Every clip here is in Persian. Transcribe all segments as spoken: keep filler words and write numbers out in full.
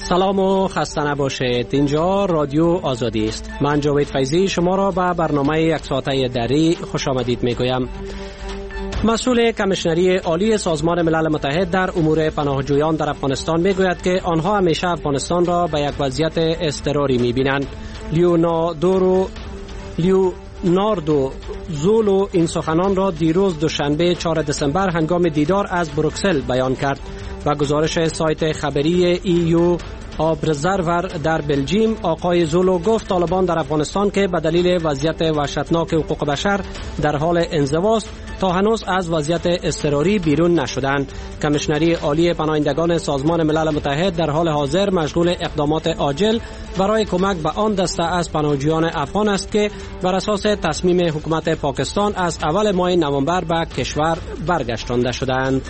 سلام و خسته نباشید. اینجا رادیو آزادی است. من جاوید فیضی شما را به برنامه یک ساعته دری خوش آمدید میگویم. مسئول کمیشنری عالی سازمان ملل متحد در امور پناهجویان در افغانستان میگوید که آنها همیشه افغانستان را به یک وضعیت اضطراری میبینند. لیونادورو لیو ناردو زولو این سخنان را دیروز دوشنبه چهارم دسامبر هنگام دیدار از بروکسل بیان کرد و گزارش سایت خبری ایو آبزرور در بلژیم. آقای زولو گفت طالبان در افغانستان که به دلیل وضعیت وحشتناک حقوق بشر در حال انزواست تا هنوز از وضعیت اضطراری بیرون نشدند. کمیشنری عالی پناهندگان سازمان ملل متحد در حال حاضر مشغول اقدامات عاجل برای کمک به آن دسته از پناهجویان افغان است که بر اساس تصمیم حکومت پاکستان از اول ماه نوامبر به کشور برگشتانده شدند.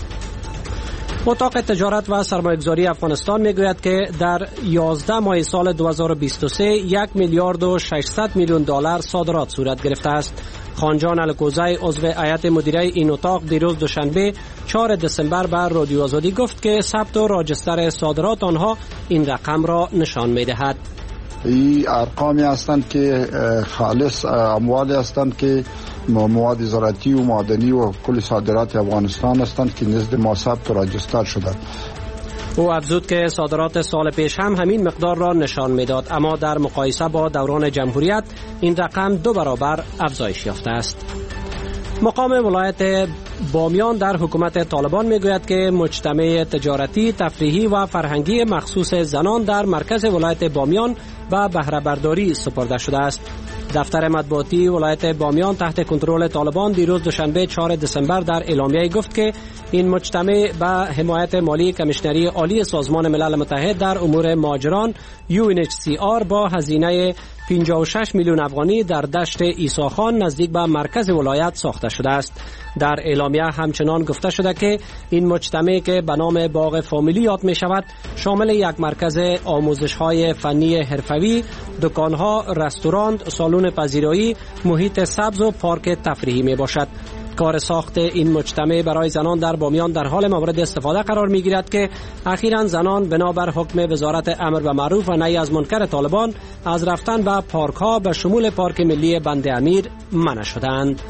اتاق تجارت و سرمایه‌گذاری افغانستان میگوید که در یازده ماه سال دو هزار و بیست و سه یک میلیارد و ششصد میلیون دلار صادرات صورت گرفته است. خانجان الکوزی عضو هیئت مدیره این اتاق دیروز دوشنبه چهارم دسامبر به رادیو آزادی گفت که ثبت و راجستر صادرات آنها این رقم را نشان می‌دهد. این ارقامی هستند که خالص اموالی هستند که مواد زراعتی و معدنی و کل صادرات افغانستان هستند که نزد ما ثبت و راجستر شدند. او افزود که صادرات سال پیش هم همین مقدار را نشان میداد، اما در مقایسه با دوران جمهوریت این رقم دو برابر افزایش یافته است. مقام ولایت بامیان در حکومت طالبان میگوید که مجتمع تجارتی، تفریحی و فرهنگی مخصوص زنان در مرکز ولایت بامیان به بهره برداری سپرده شده است. دفتر مطبوعاتی ولایت بامیان تحت کنترل طالبان دیروز دوشنبه چهارم دسامبر در اعلامیه گفت که این مجتمع به حمایت مالی کمیشنری عالی سازمان ملل متحد در امور مهاجران یو ان اچ سی آر با هزینه پنجاه و شش میلیون افغانی در دشت عیسی خان نزدیک به مرکز ولایت ساخته شده است. در اعلامیه همچنان گفته شده که این مجتمع که به نام باغ فامیلی یاد می شود شامل یک مرکز آموزش های فنی حرفوی، دکان ها، رستوران، سالن پذیرایی، محیط سبز و پارک تفریحی می باشد. کار ساخت این مجتمع برای زنان در بامیان در حال مورد استفاده قرار می گیرد که اخیراً زنان بنابر حکم وزارت امر به معروف و نهی از منکر طالبان از رفتن به پارک ها به شمول پارک ملی بند امیر منع شدند.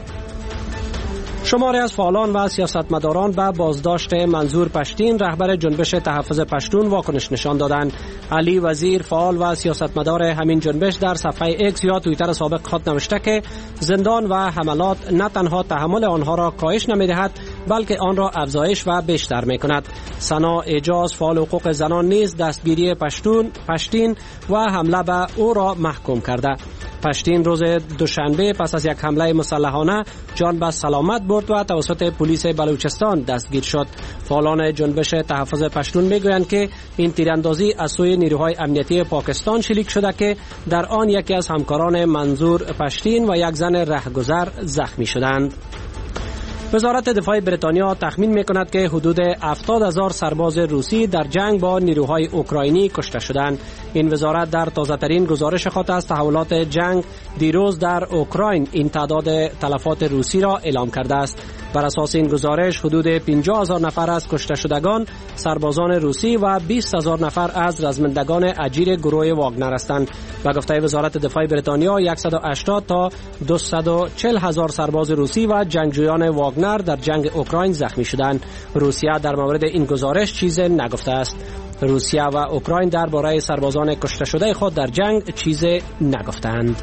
شماری از فعالان و سیاستمداران به بازداشت منظور پشتین رهبر جنبش تحفظ پشتون واکنش نشان دادند. علی وزیر فعال و سیاستمدار همین جنبش در صفحه ایکس یا توییتر سابق خود نوشته که زندان و حملات نه تنها تحمل آنها را کاهش نمی‌دهد بلکه آن را افزایش و بیشتر می‌کند. ثنا اعجاز فعال حقوق زنان نیز دستگیری پشتون پشتین و حمله به او را محکوم کرده. پشتین روز دوشنبه پس از یک حمله مسلحانه جان به سلامت برد و توسط پلیس بلوچستان دستگیر شد. فعالان جنبش تحفظ پشتون میگویند که این تیراندازی از سوی نیروهای امنیتی پاکستان شلیک شده که در آن یکی از همکاران منظور پشتین و یک زن رهگذر زخمی شدند. وزارت دفاع بریتانیا تخمین می‌کند که حدود هفتاد هزار سرباز روسی در جنگ با نیروهای اوکراینی کشته شدند. این وزارت در تازه‌ترین گزارش خود از تحولات جنگ دیروز در اوکراین این تعداد تلفات روسی را اعلام کرده است. بر اساس این گزارش حدود پنجاه هزار نفر از کشته شدگان سربازان روسی و بیست هزار نفر از رزمندگان اجیر گروه واگنر هستند. به گفته وزارت دفاع بریتانیا صد و هشتاد تا دویست و چهل هزار سرباز روسی و جنگجویان واگنر در جنگ اوکراین زخمی شدند. روسیه در مورد این گزارش چیزی نگفته است. روسیه و اوکراین درباره سربازان کشته شده خود در جنگ چیزی نگفتند.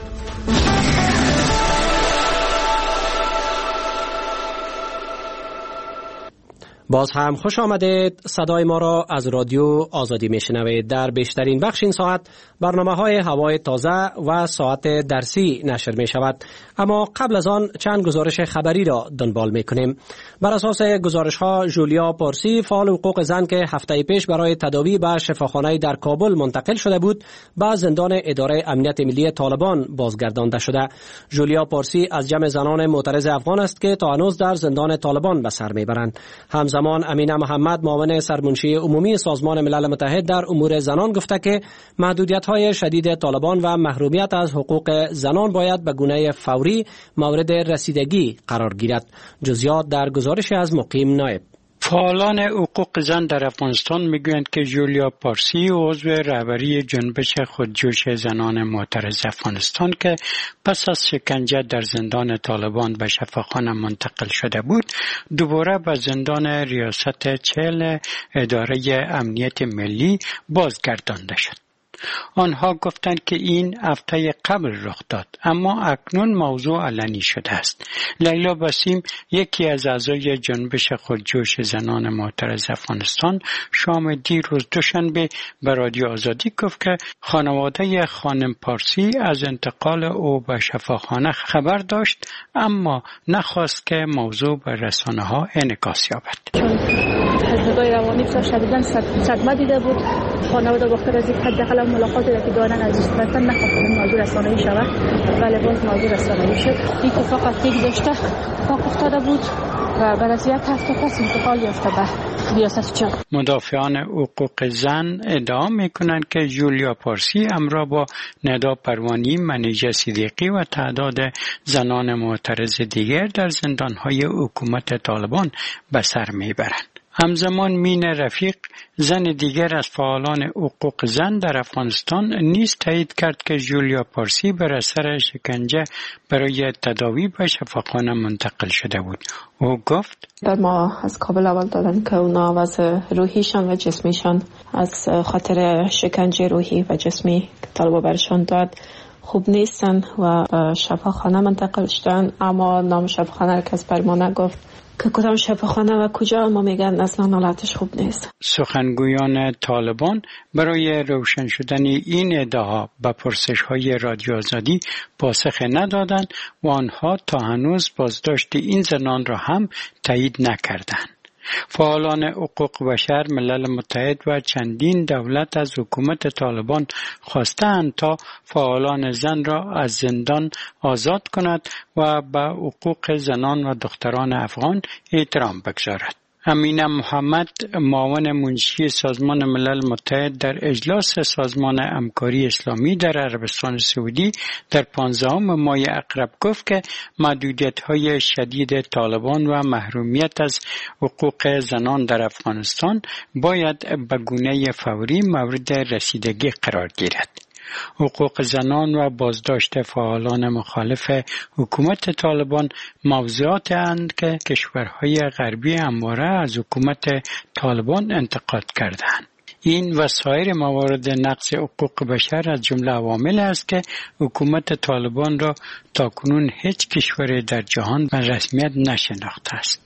باز هم خوش آمدید. صدای ما را از رادیو آزادی میشنوید. در بیشترین بخش این ساعت برنامه های هوای تازه و ساعت درسی نشر می شود. اما قبل از آن چند گزارش خبری را دنبال می کنیم. بر اساس گزارش ها جولیا پارسی فعال حقوق زن که هفته پیش برای تداوی به شفاخانه در کابل منتقل شده بود به زندان اداره امنیت ملی طالبان بازگردانده شده. جولیا پارسی از جمع زنان معترض افغان است که تا هنوز در زندان طالبان به سر میبرند. همزمان امینه محمد معاون سرمنشی عمومی سازمان ملل متحد در امور زنان گفته که محدودیت‌های شدید طالبان و محرومیت از حقوق زنان باید به گونه فوری مورد رسیدگی قرار گیرد. جزئیات در گزارش از مقیم نایب. فعالان حقوق زن در افغانستان میگویند که جولیا پارسی عضو رهبری جنبش خودجوش زنان معترض افغانستان که پس از شکنجه در زندان طالبان به شفاخانه منتقل شده بود دوباره به زندان ریاست چهل اداره امنیت ملی بازگردانده شد. آنها گفتند که این هفته قبل رخ داد اما اکنون موضوع علنی شده است. لیلا بسیم یکی از اعضای جنبش خودجوش زنان معترض افغانستان شام دیروز دوشنبه به رادیو آزادی گفت که خانواده خانم پارسی از انتقال او به شفاخانه خبر داشت اما نخواست که موضوع به رسانه ها انعکاس یابد. حزبای روانی بسیار شدیداً صدمه دیده بود. خانواده گفته از حداقل ملاقاتی را که دارن از استراتن نخواستن موضوع رسانه‌ای شود ولی باز موضوع رسانه‌ای شد. این که فقط یک داشته پاک افتاده بود و بعد از یک هفته پس انتقال یافته به ریاست چهل. مدافعان حقوق زن ادعا میکنند که جولیا پارسی همراه با ندا پروانی، منیژه صدیقی و تعداد زنان معترض دیگر در زندانهای حکومت طالبان به سر میبرند. همزمان مین رفیق زن دیگر از فعالان حقوق زن در افغانستان نیز تایید کرد که جولیا پارسی بر اثر شکنجه برای تداوی به شفاخانه منتقل شده بود. او گفت در ما از کابل اول دادن که اونا وضع روحیشان و جسمیشان از خاطر شکنجه روحی و جسمی که طالبا برشان داد خوب نیستن و به شفاخانه منتقل شدن، اما نام شفاخانه کس بر ما نگفت که کدام شفاخانه و کجا، ما میگن اصلا حالتش خوب نیست. سخنگویان طالبان برای روشن شدن این ادعاها به پرسش‌های رادیو آزادی پاسخ ندادند و آنها تا هنوز بازداشت این زنان را هم تایید نکردند. فعالان حقوق بشر، ملل متحد و چندین دولت از حکومت طالبان خواستند تا فعالان زن را از زندان آزاد کند و به حقوق زنان و دختران افغان احترام بگذارد. امینه محمد، معاون منشی سازمان ملل متحد در اجلاس سازمان همکاری اسلامی در عربستان سعودی در پانزدهم ماه اقرب گفت که محدودیت‌های شدید طالبان و محرومیت از حقوق زنان در افغانستان باید به گونه فوری مورد رسیدگی قرار گیرد. حقوق زنان و بازداشت فعالان مخالف حکومت طالبان موضوعاتی اند که کشورهای غربی همواره از حکومت طالبان انتقاد کردند. این و سایر موارد نقض حقوق بشر از جمله عوامل است که حکومت طالبان را تاکنون هیچ کشور در جهان به رسمیت نشناخته است.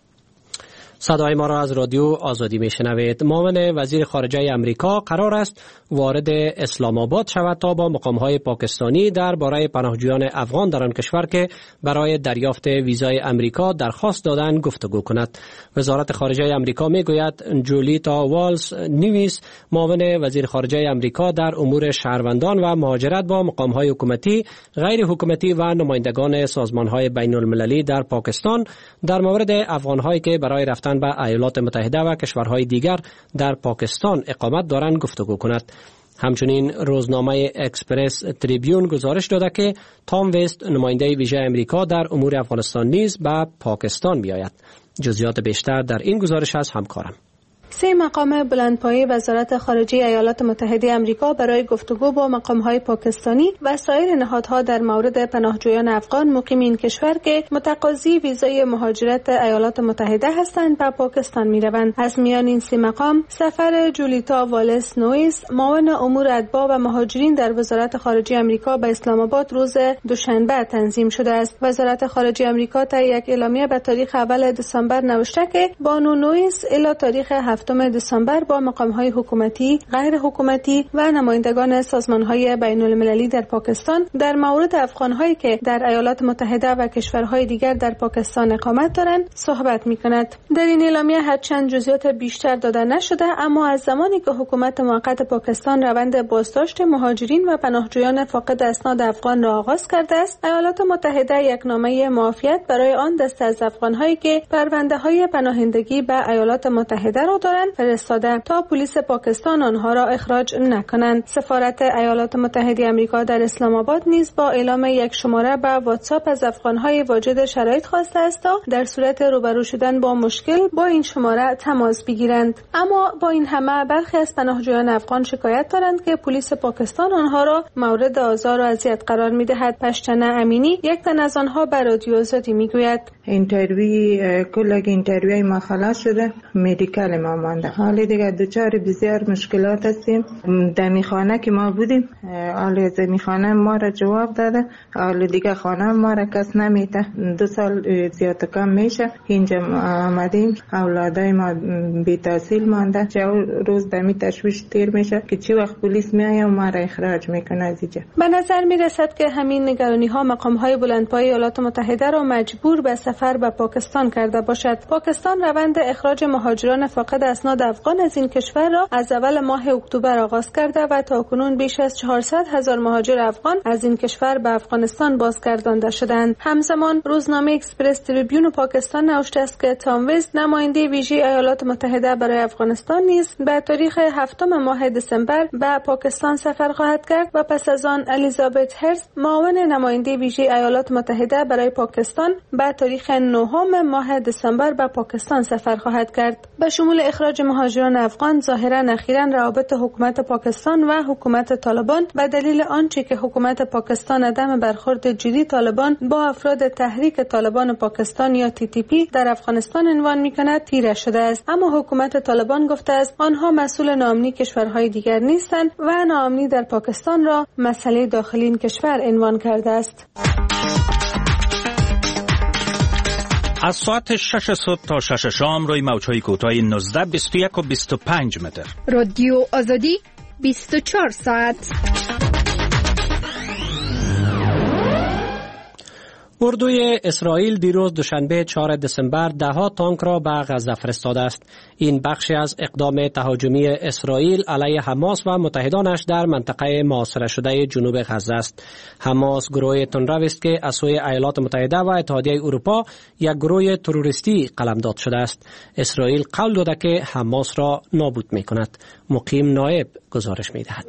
صدای ما را از رادیو آزادی میشنوید. معاون وزیر خارجه امریکا قرار است وارد اسلام آباد شود تا با مقام‌های پاکستانی درباره پناهجویان افغان در آن کشور که برای دریافت ویزای امریکا درخواست دادند گفتگو کند. وزارت خارجه امریکا میگوید جولیتا والز نیویس، معاون وزیر خارجه امریکا در امور شهروندان و مهاجرت، با مقام‌های حکومتی، غیر حکومتی و نمایندگان سازمان‌های بین‌المللی در پاکستان در مورد افغان‌هایی که برای رفتن به ایالات متحده و کشورهای دیگر در پاکستان اقامت دارند گفتگو کند. همچنین روزنامه اکسپرس تریبیون گزارش داده که تام وست، نماینده ویژه امریکا در امور افغانستان، نیز به پاکستان می‌آید. جزئیات بیشتر در این گزارش از همکارم. سه مقام بلندپایه وزارت خارجه ایالات متحده آمریکا برای گفتگو با مقام‌های پاکستانی و سایر نهادها در مورد پناهجویان افغان مقیم این کشور که متقاضی ویزای مهاجرت ایالات متحده هستند به پاکستان می‌روند. از میان این سه مقام سفر جولیتا والز نویس، معاون امور اتباع و مهاجرین در وزارت خارجه آمریکا به اسلام آباد روز دوشنبه تنظیم شده است. وزارت خارجه آمریکا در یک اعلامیه به تاریخ اول دسامبر نوشته که بانو نویس الی تاریخ هفتم دسامبر با مقام‌های حکومتی، غیر حکومتی و نمایندگان سازمان‌های بین‌المللی در پاکستان در مورد افغان‌هایی که در ایالات متحده و کشورهای دیگر در پاکستان اقامت دارند صحبت می‌کند. در این اعلامیه هرچند جزئیات بیشتر داده نشده، اما از زمانی که حکومت موقت پاکستان روند بازداشت مهاجرین و پناهجویان فاقد اسناد افغان را آغاز کرده است، ایالات متحده یک نامه معافیت برای آن دسته از افغان‌هایی که پرونده‌های پناهندگی به ایالات متحده را دارند فرستاده تا پلیس پاکستان آنها را اخراج نکنند. سفارت ایالات متحده آمریکا در اسلام آباد نیز با اعلام یک شماره به واتساپ از افغان‌های واجد شرایط خواسته است تا در صورت روبرو شدن با مشکل با این شماره تماس بگیرند. اما با این همه برخی از پناهجویان افغان شکایت دارند که پلیس پاکستان آنها را مورد آزار و اذیت قرار می‌دهد. پشتنه امینی یک تن از آنها به رادیو آزادی میگوید اینترویو کل اینترویوی ما خلاص شده، مدیکال ما مانده. حالا دیگه دوچار بسیار مشکلات هستیم. در خانه که ما بودیم، حالا زمین خانه ما را جواب داده، حالا دیگه خانه ما را کس نمیده. دو سال زیاد کم میشه اینجا آمدیم، اولادای ما بی تحصیل مانده. چه روز دمی تشویش تیر میشه که چی وقت پلیس میایه و ما را اخراج میکنه از اینجا. به نظر میرسد که همین نگرانی ها مقام های بلندپایه ایالات متحده را مجبور به سفر به پاکستان کرده باشد. پاکستان روند اخراج مهاجران فاقد اسناد افغان از این کشور را از اول ماه اکتبر آغاز کرده و تاکنون بیش از چهارصد هزار مهاجر افغان از این کشور به افغانستان بازگردانده شدند. همزمان روزنامه اکسپرس تریبیون پاکستان نوشته است که تام ویز نماینده ویژه ایالات متحده برای افغانستان نیز به تاریخ هفتم ماه دسامبر به پاکستان سفر خواهد کرد و پس از آن الیزابت هرز معاون نماینده ویژه ایالات متحده برای پاکستان به تاریخ نهم ماه دسامبر به پاکستان سفر خواهد کرد. به شمول اخراج مهاجران افغان، ظاهرا اخیراً روابط حکومت پاکستان و حکومت طالبان به دلیل آنچه که حکومت پاکستان عدم برخورد جدی طالبان با افراد تحریک طالبان پاکستان یا تی تی پی در افغانستان عنوان می‌کند تیره شده است. اما حکومت طالبان گفته است آنها مسئول ناامنی کشورهای دیگر نیستند و ناامنی در پاکستان را مسئله داخلی این کشور عنوان کرده است. از ساعت شش صبح تا شش شام روی موج‌های کوتاه نوزده، بیست و یک و بیست و پنج متر. رادیو آزادی بیست و چهار ساعت. اردوی اسرائیل دیروز دوشنبه چهارم دسامبر دهها تانک را به غزه فرستاده است. این بخشی از اقدام تهاجمی اسرائیل علیه حماس و متحدانش در منطقه محاصره شده جنوب غزه است. حماس گروه تندرو است که از سوی ایالات متحده و اتحادیه اروپا یک گروه تروریستی قلمداد شده است. اسرائیل قول داده که حماس را نابود می‌کند. مقیم نایب گزارش می‌دهد.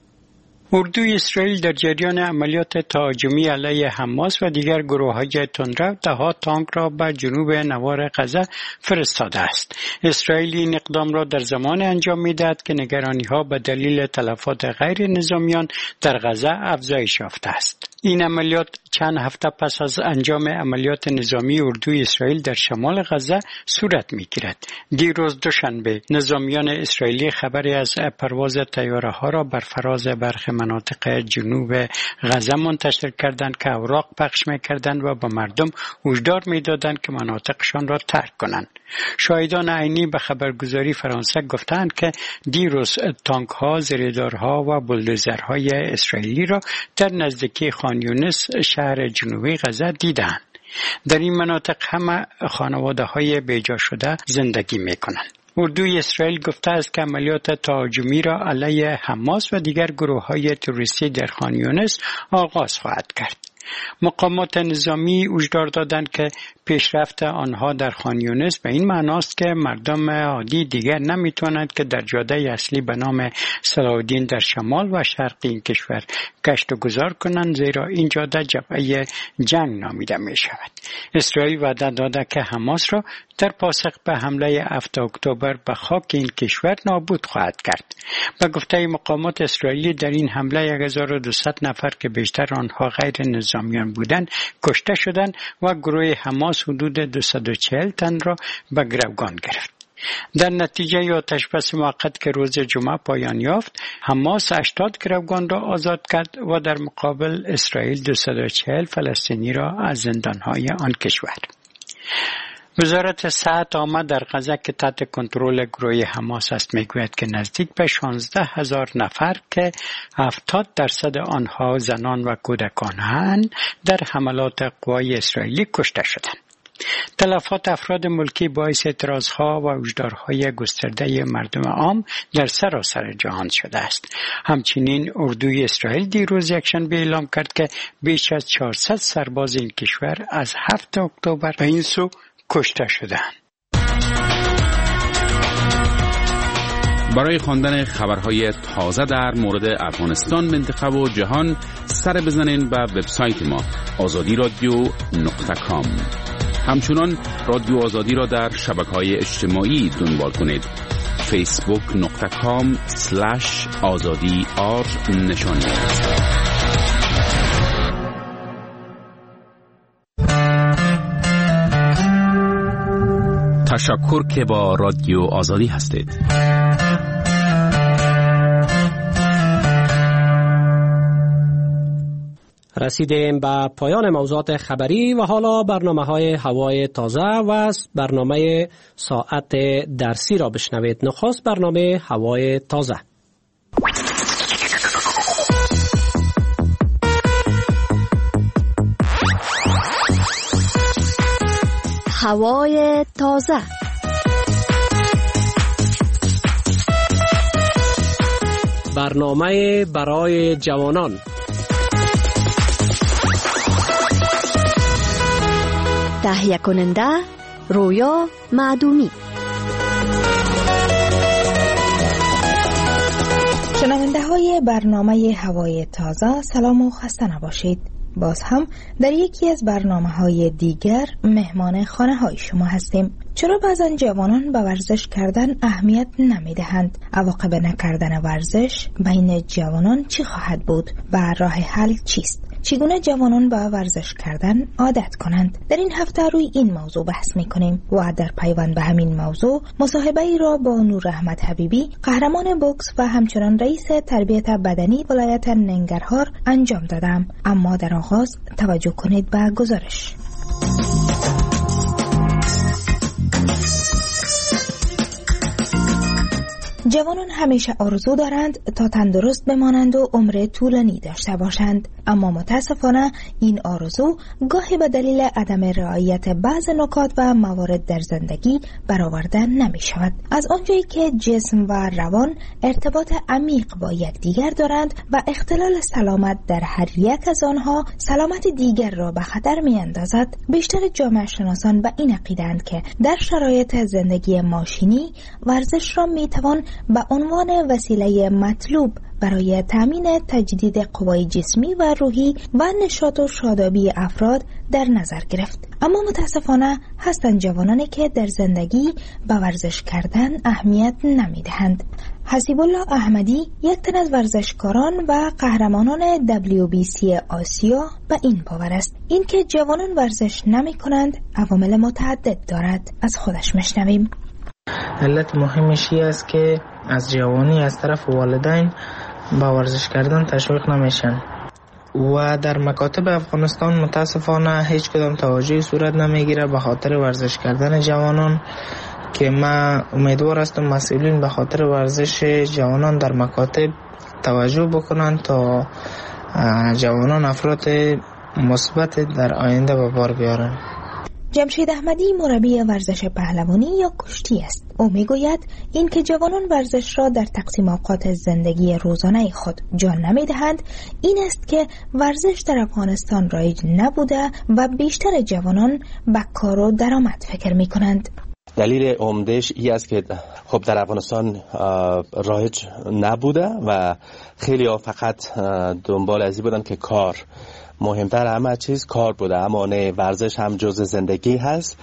اردوی اسرائیل در جریان عملیات تهاجمی علیه حماس و دیگر گروه‌های تندرو ده‌ها تانک را به جنوب نوار غزه فرستاده است. اسرائیل این اقدام را در زمان انجام می‌دهد که نگرانی‌ها به دلیل تلفات غیر نظامیان در غزه افزایش یافته است. این عملیات چند هفته پس از انجام عملیات نظامی اردوی اسرائیل در شمال غزه صورت می‌گیرد. دیروز دوشنبه نظامیان اسرائیلی خبری از پرواز طیاره‌ها را بر فراز برخی مناطق جنوب غزه منتشر کردند که اوراق پخش می‌کردند و به مردم هشدار می‌دادند که مناطقشان را ترک کنند. شاهدان عینی به خبرگزاری فرانسه گفتند که دیروز تانک‌ها، زیردارها و بولدوزرهای اسرائیلی را در نزدیکی خان یونس شهر جنوبی غزه دیدند. در این مناطق همه خانواده‌های بیجا شده زندگی می‌کنند. اردوی اسرائیل گفته است که عملیات تهاجمی را علیه حماس و دیگر گروه‌های تروریستی در خان یونس آغاز خواهد کرد. مقامات نظامی هشدار دادند که پیشرفت آنها در خان یونس به این معناست که مردم عادی دیگر نمیتوانند که در جاده اصلی به نام صلاح‌الدین در شمال و شرق این کشور گشت و گذار کنند، زیرا این جاده جبهه جنگ نامیده می شود. اسرائیل وعده داده که حماس را در پاسخ به حمله هفتم اکتبر به خاک این کشور نابود خواهد کرد. به گفته مقامات اسرائیلی در این حمله هزار و دویست نفر که بیشتر آنها غیر نظامیان بودند کشته شدند و گروه حماس حدود دویست و چهل تن را به گروگان گرفت. در نتیجه آتشبس موقت که روز جمعه پایان یافت، حماس هشتاد گروگان را آزاد کرد و در مقابل اسرائیل دویست و چهل فلسطینی را از زندانهای آن کشور. وزارت صحت عامه در غزه که تحت کنترل گروه حماس است میگوید که نزدیک به شانزده هزار نفر که هفتاد درصد آنها زنان و کودکانند در حملات قوای اسرائیلی کشته شدند. تلفات افراد ملکی باعث اعتراضها و هشدارهای گسترده مردم عام در سراسر جهان شده است. همچنین اردوی اسرائیل دیروز یکشنبه اعلام کرد که بیش از چهارصد سرباز این کشور از هفتم اکتبر به این سو کشته شدند. برای خواندن خبرهای تازه در مورد افغانستان، منطقه و جهان سر بزنین به وبسایت ما آزادی رادیو نقطه کام. همچنان رادیو آزادی را در شبکه‌های اجتماعی دنبال کنید. فیسبوک نقطه کام سلش آزادی آر نشانی. تشکر که با رادیو آزادی هستید. رسیدیم به پایان موضوعات خبری و حالا برنامه‌های هوای تازه و برنامه ساعت درسی را بشنوید. نخست برنامه هوای تازه. هوای تازه. برنامه برای جوانان. تهیه کننده رویا معدومی. شنونده های برنامه هوای تازه، سلام و خسته نباشید. باز هم در یکی از برنامه های دیگر مهمان خانه های شما هستیم. چرا بعضن جوانان به ورزش کردن اهمیت نمی دهند؟ عواقب نکردن ورزش بین جوانان چی خواهد بود و راه حل چیست؟ چگونه جوانان به ورزش کردن عادت کنند؟ در این هفته روی این موضوع بحث می کنیم و در پیوند به همین موضوع مصاحبه ای را با نور احمد حبیبی، قهرمان بوکس و همچنان رئیس تربیت بدنی ولایت ننگرهار انجام دادم. اما در آغاز توجه کنید به گزارش. جوانان همیشه آرزو دارند تا تندرست بمانند و عمر طولانی داشته باشند، اما متاسفانه این آرزو گاهی به دلیل عدم رعایت بعض نکات و موارد در زندگی برآورده نمی شود. از آنجایی که جسم و روان ارتباط عمیق با یکدیگر دارند و اختلال سلامت در هر یک از آنها سلامت دیگر را به خطر می اندازد، بیشتر جامعه شناسان به این عقیده‌اند که در شرایط زندگی ماشینی ورزش را می توان به عنوان وسیله مطلوب برای تامین تجدید قوای جسمی و روحی و نشاط و شادابی افراد در نظر گرفت. اما متاسفانه هستند جوانانی که در زندگی به ورزش کردن اهمیت نمیدهند. حسیب الله احمدی، یک تن از ورزشکاران و قهرمانان دبلیو بی سی آسیا، به این باور است. اینکه جوانان ورزش نمی کنند عوامل متعدد دارد. از خودش مشنویم. علت مهمش این است که از جوانی از طرف والدین با ورزش کردن تشویق نمیشن و در مکاتب افغانستان متاسفانه هیچ کدام توجهی صورت نمیگیره به خاطر ورزش کردن جوانان، که من امیدوار هستم مسئولین به خاطر ورزش جوانان در مکاتب توجه بکنن تا جوانان افراد مثبت در آینده به بار بیارن. جمشید احمدی مربی ورزش پهلوانی یا کشتی است. او میگوید این که جوانان ورزش را در تقسیم اوقات زندگی روزانه خود جان نمیدهند این است که ورزش در افغانستان رایج نبوده و بیشتر جوانان به کار و درآمد فکر میکنند. دلیل عمدهش این است که خب در افغانستان رایج نبوده و خیلی ها فقط دنبال ازی بودن که کار مهمتر همه چیز کار بوده، اما نه، ورزش هم جزء زندگی هست.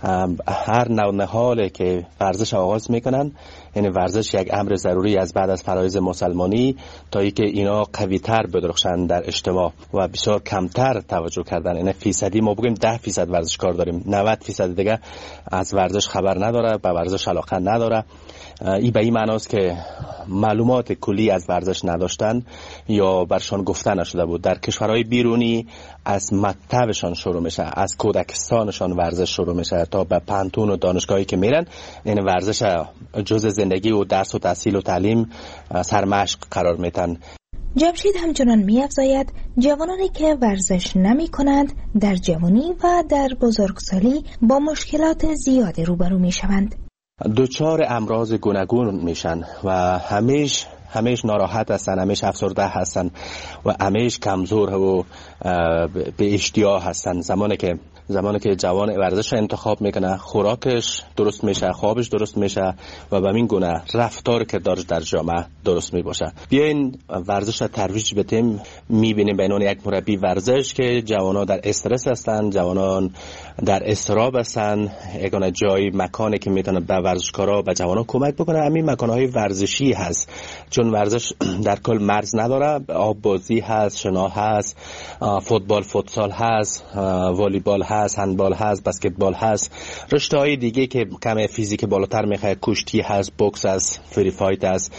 هر نوع نهاله که ورزش آغاز میکنن، یعنی ورزش یک امر ضروری از بعد از فرایض مسلمانی تا اینکه اینا قوی تر بدرخشن در اجتماع و بسیار کمتر توجه کردن. یعنی فیصدی ما بگیم ده فیصد ورزشکار داریم، نود فیصد دیگه از ورزش خبر نداره، به ورزش علاقه نداره. این به این معناست که معلومات کلی از ورزش نداشتن یا برشان گفته نشده بود. در کشورهای بیرونی از مکتبشان شروع میشه، از کودکستانشان ورزش شروع میشه تا به پانتون و دانشگاهی که میرن، این ورزش جزء زندگی و درس و تحصیل و تعلیم سرمشق قرار میتن. جمشید همچنان می‌افزاید جوانانی که ورزش نمی کنند در جوانی و در بزرگسالی با مشکلات زیادی روبرو میشوند. دچار امراض گوناگون میشن و همیش همیش ناراحت هستن، همیش افسرده هستن و همیش کمزور و به اشتیاق هستن. زمانی که زمانی که جوان ورزش انتخاب میکنه، خوراکش درست میشه، خوابش درست میشه و به این گونه رفتار کردارش در جامعه درست میباشه. بیاین ورزش را ترویج بدیم. میبینیم به عنوان یک مربی ورزش که جوانان در استرس هستن، جوانان در اضطراب هستن، یگانه جای مکانی که میتونه به ورزشکارا و جوانان کمک بکنه همین مکانهای ورزشی هست، چون ورزش در کل مرز نداره. آب بازی هست، شنا هست، فوتبال فوتسال هست، والیبال هست، هندبال هست، بسکتبال هست، رشته‌های دیگه که کم فیزیک بالاتر میخواد، کشتی هست، بوکس هست، فری فایت هست.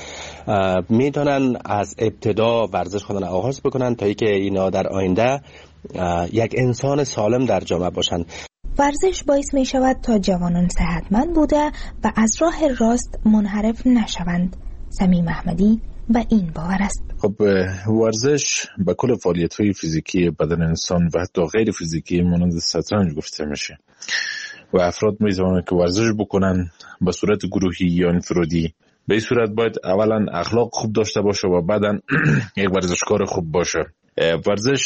میتونن از ابتدا ورزش خودن آغاز بکنن تا اینکه اینا در آینده یک انسان سالم در جامعه باشن. ورزش باعث می شود تا جوانان صحتمند بوده و از راه راست منحرف نشوند. صمیم احمدی به این باور است. خب ورزش به کل فعالیت‌های فیزیکی بدن انسان و حتی غیر فیزیکی مانند شطرنج گفته میشه و افراد میتوانند که ورزش بکنن به صورت گروهی یا انفرادی. به این صورت باید اولا اخلاق خوب داشته باشه و بعداً یک ورزشکار خوب باشه. ورزش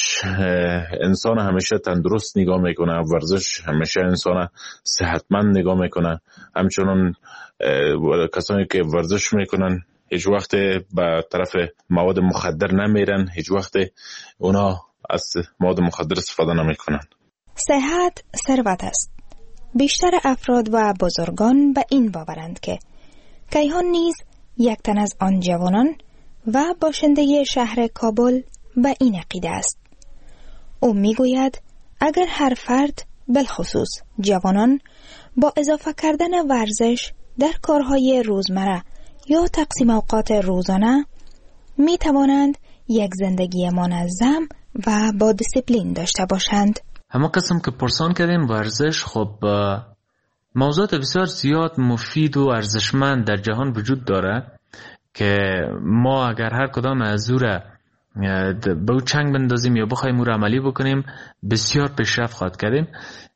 انسان همیشه تندرست نگاه میکنه، ورزش همیشه انسان صحتمند نگاه میکنه. همچنان کسانی که ورزش میکنن هیچ وقت به طرف مواد مخدر نمیرن، هیچ وقت اونا از مواد مخدر استفاده نمیکنن. صحت ثروت است. بیشتر افراد و بزرگان به این باورند که کیهان نیز یک تن از آن جوانان و باشنده شهر کابل به این عقیده است. او میگوید اگر هر فرد بالخصوص جوانان با اضافه کردن ورزش در کارهای روزمره یا تقسیم اوقات روزانه می توانند یک زندگی منظم و با دیسیپلین داشته باشند. همه قسم که پرسان کردیم ورزش، خب موضوعات بسیار زیاد مفید و ارزشمند در جهان وجود داره که ما اگر هر کدام از او را به او چنگ بندازیم یا بخوایم او را عملی بکنیم بسیار پیشرفت خواهد کردیم.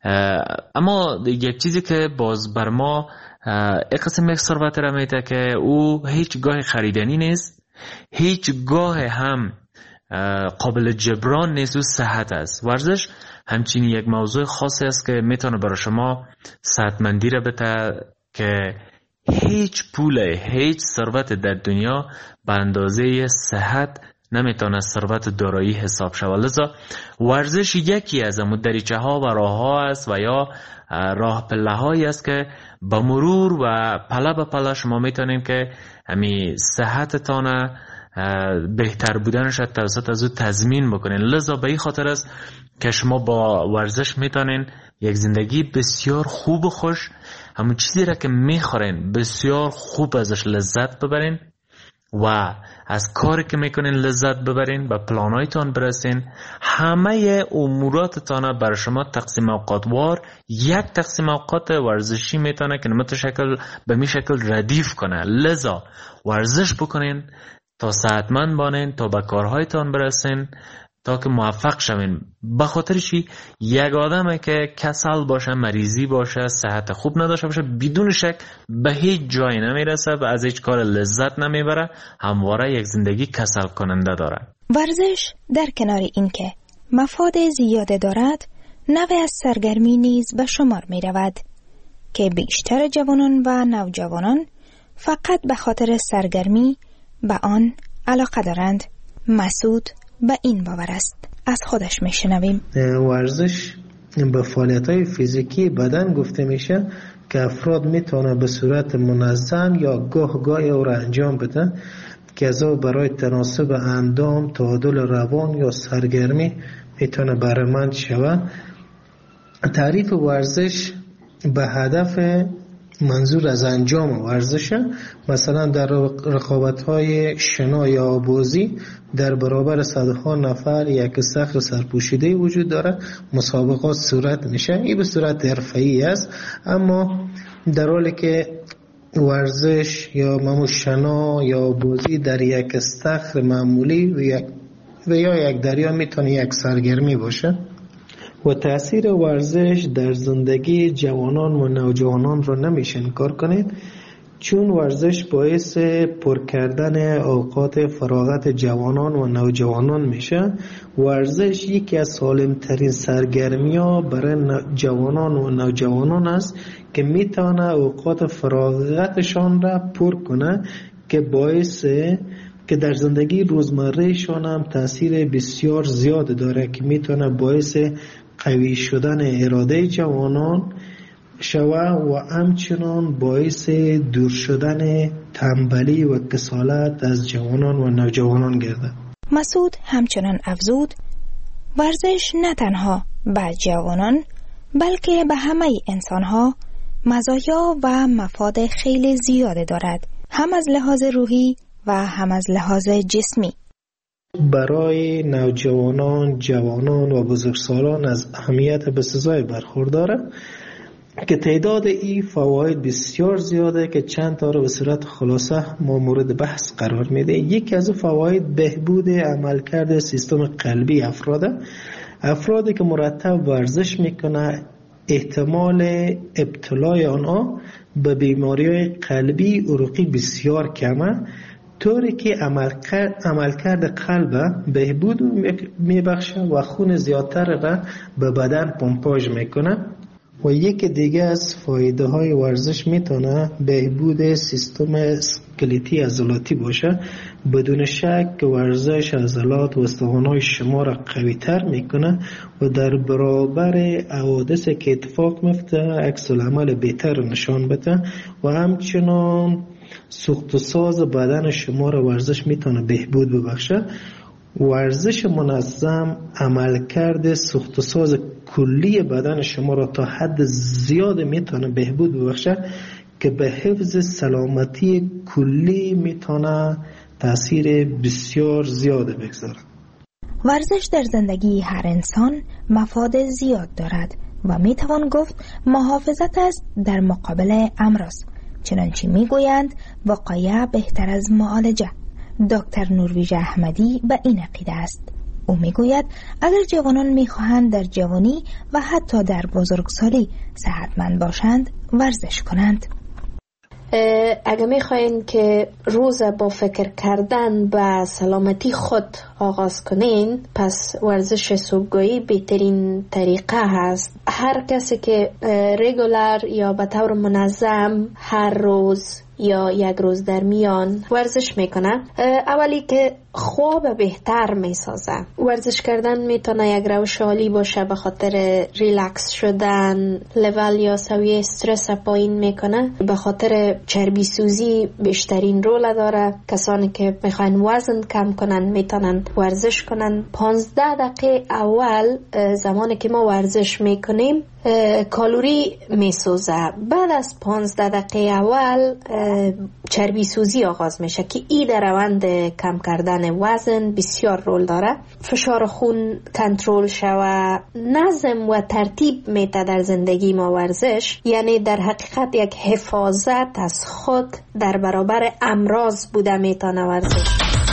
اما یک چیزی که باز بر ما یک قسم یک ثروت را میده که او هیچ گاه خریدنی نیست، هیچ گاه هم قابل جبران نیست، و صحت است. ورزش همچنین یک موضوع خاصی است که میتونه برای شما صحتمندی را بده که هیچ پول، هیچ ثروت در دنیا به اندازه صحت نمیتونه ثروت دارایی حساب شود. لذا ورزش یکی از دریچه ها و راه ها است و یا راه پله هایی است که با مرور و پله به پله شما میتونید که همین صحتتان بهتر بودنش توسط از او تضمین بکنین. لذا به این خاطر است که شما با ورزش میتونین یک زندگی بسیار خوب و خوش، همون چیزی را که میخورین بسیار خوب ازش لذت ببرین و از کاری که میکنین لذت ببرین، به پلانایتان برسین، همه اموراتتان برای شما تقسیم اوقات وار یک تقسیم اوقات ورزشی میتونه که نمت شکل به می شکل ردیف کنه. لذا ورزش بکنین تا صحتمند بانین، تا به کارهایتان برسین، تا که موفق شوین. به خاطر چی؟ یک آدمه که کسل باشه، مریضی باشه، صحت خوب نداشته باشه، بدون شک به هیچ جایی نمیرسه و از هیچ کار لذت نمیبره، همواره یک زندگی کسل کننده داره. ورزش در کنار این که مفاد زیاده دارد، نوع از سرگرمی نیز به شمار می رود که بیشتر جوانان و نوجوانان فقط به خاطر سرگرمی به آن علاقه دارند. مسعود به این باور است. از خودش میشنویم. ورزش به فعالیت‌های فیزیکی بدن گفته میشه که افراد میتونه به صورت منظم یا گاه گاهی او را انجام بدن که از او برای تناسب اندام، تعادل روان یا سرگرمی میتونه بهره‌مند شود. تعریف ورزش به هدف منظور از انجام ورزش، مثلا در رقابت‌های شنا یا بازی در برابر صدها نفر یک صخر سرپوشیده وجود داره، مسابقات صورت میشه. این به صورت حرفه‌ای است، اما در حالی که ورزش یا ممو شنا یا بازی در یک صخر معمولی و, یک و یا یک دریا میتونه یک سرگرمی باشه. و تأثیر ورزش در زندگی جوانان و نوجوانان رو نمیشه انکار کنید چون ورزش باعث پر کردن اوقات فراغت جوانان و نوجوانان میشه. ورزش یکی از سالمترین سرگرمی‌ها برای جوانان و نوجوانان است که میتونه اوقات فراغتشان را پر کنه که باعث که در زندگی روزمرهشان هم تاثیر بسیار زیاد داره که میتونه باعث قوی شدن اراده جوانان شوه و همچنان باعث دور شدن تنبلی و کسالت از جوانان و نوجوانان گردد. مسعود همچنان افزود ورزش نه تنها به جوانان بلکه به همه انسانها مزایا و مفاد خیلی زیاده دارد، هم از لحاظ روحی و هم از لحاظ جسمی. برای نوجوانان، جوانان و بزرگسالان از اهمیت بسزای برخورداره که تعداد این فواید بسیار زیاده که چند تا رو به صورت خلاصه ما مورد بحث قرار میده. یکی از فواید بهبود عملکرد سیستم قلبی افراده. افرادی که مرتب ورزش میکنه احتمال ابتلای آنها به بیماری‌های قلبی عروقی بسیار کمه، طوری که عملکرد عملکرد قلب بهبود میبخشه و خون زیادتر را به بدن پمپاژ میکنه. و یک دیگه از فایده های ورزش میتونه بهبود سیستم اسکلتی عضلاتی باشه. بدون شک که ورزش عضلات و استخوان‌های شما را قوی تر میکنه و در برابر حوادثی که اتفاق میفته عکس العمل بهتر نشان بده و همچنان سوخت و ساز بدن شما را ورزش میتونه بهبود ببخشه. ورزش منظم عملکرد سوخت و ساز کلی بدن شما را تا حد زیاد میتونه بهبود ببخشه که به حفظ سلامتی کلی میتونه تاثیر بسیار زیاد بگذاره. ورزش در زندگی هر انسان مفاد زیاد دارد و میتوان گفت محافظت است در مقابل امراض، چنانچه میگویند وقایه بهتر از معالجه. دکتر نورویژه احمدی به این عقیده است. او میگوید اگر جوانان میخواهند در جوانی و حتی در بزرگسالی صحتمند باشند ورزش کنند. اگر میخواین که روز با فکر کردن به سلامتی خود آغاز کنین، پس ورزش صبحگاهی بهترین طریقه هست. هر کسی که رگولر یا به طور منظم هر روز یا یک روز در میان ورزش میکنه، اولی که خواب بهتر میسازه. ورزش کردن میتونه یک روش عالی باشه به خاطر ریلکس شدن، لول یا سویه استرس پایین میکنه، به خاطر چربی سوزی بیشترین رول داره. کسانی که میخوان وزن کم کنن میتونن ورزش کنن. پانزده دقیقه اول زمانی که ما ورزش میکنیم کالوری میسوزه. بعد از پانزده دقیقه اول چربی سوزی آغاز میشه که این در روند کم کردن وزن بسیار رول داره. فشار خون کنترل شوه، نظم و ترتیب میده در زندگی ما ورزش، یعنی در حقیقت یک حفاظت از خود در برابر امراض بوده میتونه ورزش.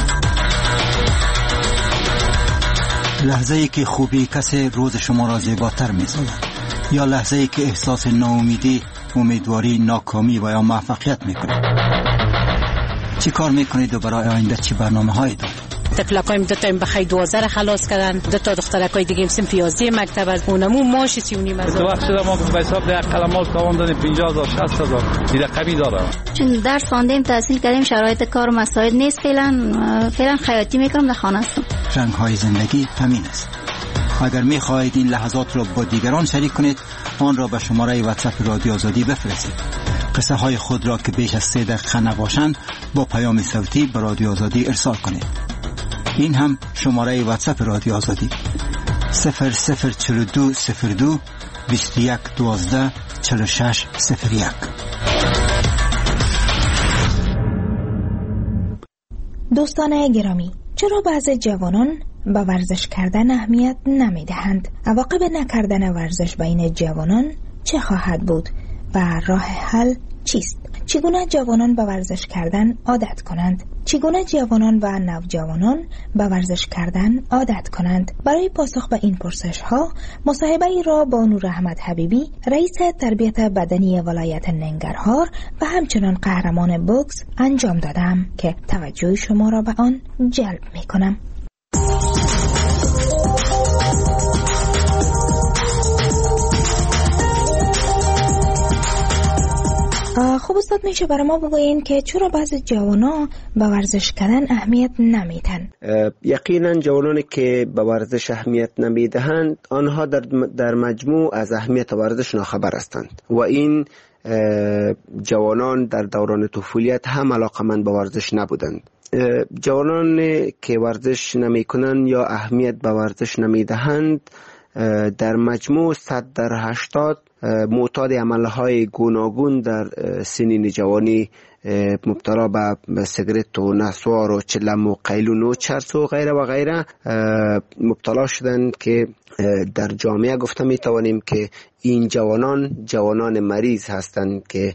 لحظه ای که خوبی کسی روز شما را زیباتر می‌سازد یا لحظه ای که احساس ناامیدی، امیدواری، ناکامی و یا موفقیت میکنید. چی کار میکنید و برای آینده چی برنامه هایی دارید؟ تکلقایم دو تا بخی دوازده خلاص کردن، دو تا دخترکای دیگه هم سنف یازده مکتب از اونمو ماش سی و نیم هزار. تو وقت شده ما به حساب ده قلمال تاوان دادیم پنجاه هزار شصت هزار دیگه قوی داره. چون درس خواندیم تحصیل کردیم شرایط کار و مسائل نیست، فعلا فعلا خیاطی میکنم در خانه هستم. رنگ های زندگی همین است. اگر می‌خواهید این لحظات را با دیگران شریک کنید، آن را به شماره واتساپ رادیو آزادی بفرستید. قصه های خود را که بیش از سه دقیقه نباشند با پیام صوتی به رادیو آزادی ارسال کنید. این هم شماره واتساپ رادیو آزادی صفر صفر چهل و دو صفر دو بیست و یک دوازده چهل و شش صفر یک. دوستان گرامی، چرا بعضی جوانان به ورزش کردن اهمیت نمی دهند؟ عواقب نکردن ورزش بین جوانان چه خواهد بود و راه حل چیست؟ چگونه جوانان به ورزش کردن عادت کنند؟ چگونه جوانان و نوجوانان به ورزش کردن عادت کنند؟ برای پاسخ به این پرسش ها مصاحبه ای را با نور احمد حبیبی، رئیس تربیت بدنی ولایت ننگرهار و همچنان قهرمان بوکس انجام دادم که توجه شما را به آن جلب می کنم. خب استاد، میشه برای ما بگویین که چرا بعضی جوانا به ورزش کردن اهمیت نمیدن؟ یقینا جوانانی که به ورزش اهمیت نمیدهند آنها در در مجموع از اهمیت ورزش ناخبر هستند و این جوانان در دوران طفولیت هم علاقمند به ورزش نبودند. جوانان که ورزش نمی کنند یا اهمیت به ورزش نمی دهند در مجموع صد در هشتاد معتاد عملهای گوناگون در سنین جوانی مبتلا به سیگرت و نسوار و چلم و قیلون و چرس و غیره و غیره مبتلا شدند که در جامعه گفته می توانیم که این جوانان جوانان مریض هستند که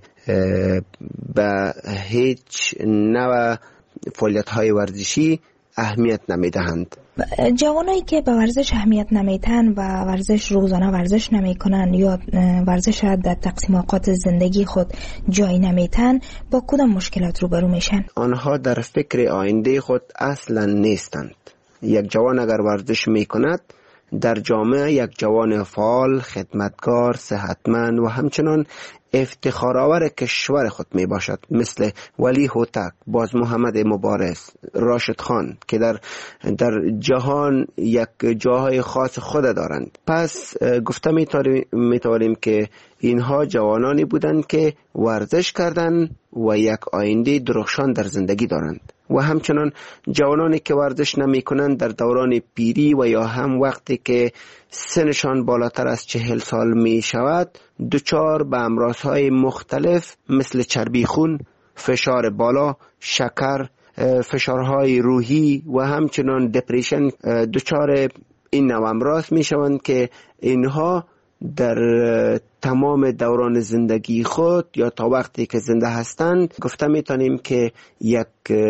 به هیچ نوع فعالیت‌های ورزشی اهمیت نمیدهند. جوانایی که به ورزش اهمیت نمیدن و ورزش روزانه ورزش نمیکنن یا ورزش را در تقسیم اوقات زندگی خود جای نمیدن با کدام مشکلات روبرو میشن؟ آنها در فکر آینده خود اصلا نیستند. یک جوان اگر ورزش میکند در جامعه یک جوان فعال، خدمتگار، صحتمند و همچنان افتخارآور کشور خود می باشد، مثل ولی هوتک، باز محمد مبارز، راشد خان که در در جهان یک جاهای خاص خود دارند. پس گفته می توانیم که اینها جوانانی بودند که ورزش کردند و یک آینده درخشان در زندگی دارند و همچنان جوانانی که ورزش نمی کنند در دوران پیری و یا هم وقتی که سنشان بالاتر از چهل سال می شود دچار به امراضهای مختلف مثل چربی خون، فشار بالا، شکر، فشارهای روحی و همچنان دپریشن دچار این نوع امراض می شوند که اینها در تمام دوران زندگی خود یا تا وقتی که زنده هستند گفته میتونیم که یک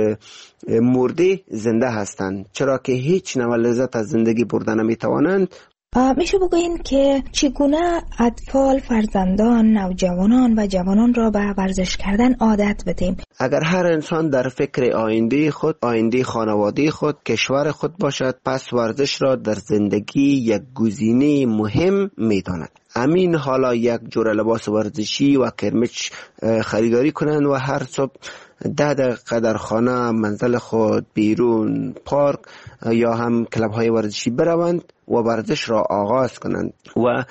مرده زنده هستند، چرا که هیچ نوع لذت از زندگی برده نمیتوانند. میشه بگوین که چگونه اطفال، فرزندان، نوجوانان و جوانان را به ورزش کردن عادت بدیم؟ اگر هر انسان در فکر آینده خود، آینده خانواده خود، کشور خود باشد، پس ورزش را در زندگی یک گزینه مهم میداند. امین حالا یک جور لباس ورزشی و کرمچ خریداری کنند و هر صبح ده دقیقه در خانه، منزل خود، بیرون، پارک یا هم کلب های ورزشی بروند و ورزش را آغاز کنند و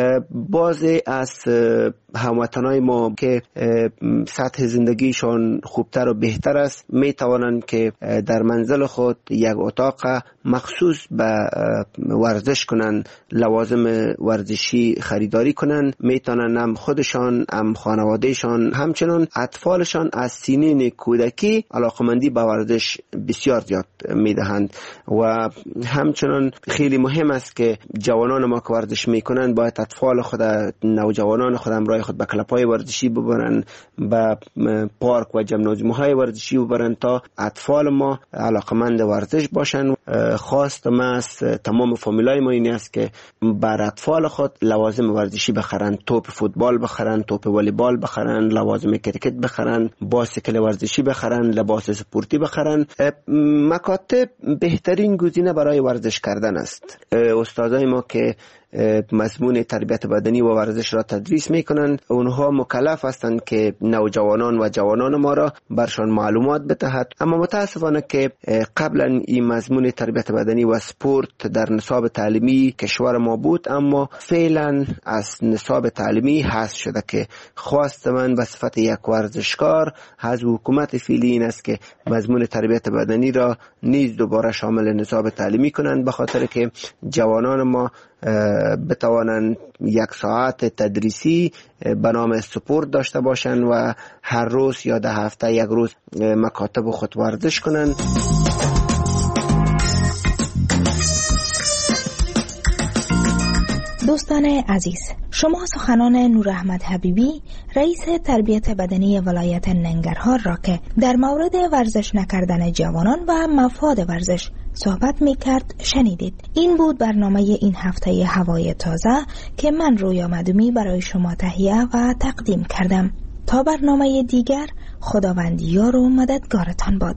بعضی از هموطنای ما که سطح زندگیشان خوبتر و بهتر است می توانند که در منزل خود یک اتاق مخصوص به ورزش کنند، لوازم ورزشی خریداری کنند. می توانند هم خودشان، هم خانوادهشان، همچنان اطفالشان از سنین کودکی علاقمندی به ورزش بسیار زیاد می دهند و همچنان خیلی مهم است که جوانان ما که ورزش می کنند باید اطفال خود، نوجوانان خود همراه خود به کلب‌های ورزشی ببرن، به پارک و جمنازیوم‌های ورزشی ببرن تا اطفال ما علاقمند ورزش باشن. خواست ما از تمام فامیلای ما این است که بر اطفال خود لوازم ورزشی بخرن، توپ فوتبال بخرن، توپ والیبال بخرن، لوازم کرکت بخرن، باسکل ورزشی بخرن، لباس سپورتی بخرن. مکاتب بهترین گزینه برای ورزش کردن است. استادای ما که مضمون تربیت بدنی و ورزش را تدریس میکنند اونها مکلف هستند که نوجوانان و جوانان ما را برشان معلومات بدهد، اما متاسفانه که قبلا این مضمون تربیت بدنی و سپورت در نصاب تعلیمی کشور ما بود، اما فعلا از نصاب تعلیمی حذف شده که خواست من به صفت یک ورزشکار از حکومت فعلی این است که مضمون تربیت بدنی را نیز دوباره شامل نصاب تعلیمی کنند، به خاطر که جوانان ما بتوانند یک ساعت تدریسی به نام سپورت داشته باشند و هر روز یا ده هفته یک روز مکاتب خود ورزش کنند. دوستان شنوندگان عزیز، شما سخنان نور احمد حبیبی رئیس تربیت بدنی ولایت ننگرهار را که در مورد ورزش نکردن جوانان و مفاد ورزش صحبت می کرد شنیدید. این بود برنامه این هفته هوای تازه که من رویا مدومی برای شما تهیه و تقدیم کردم. تا برنامه دیگر، خداوند یار و مددگارتان باد.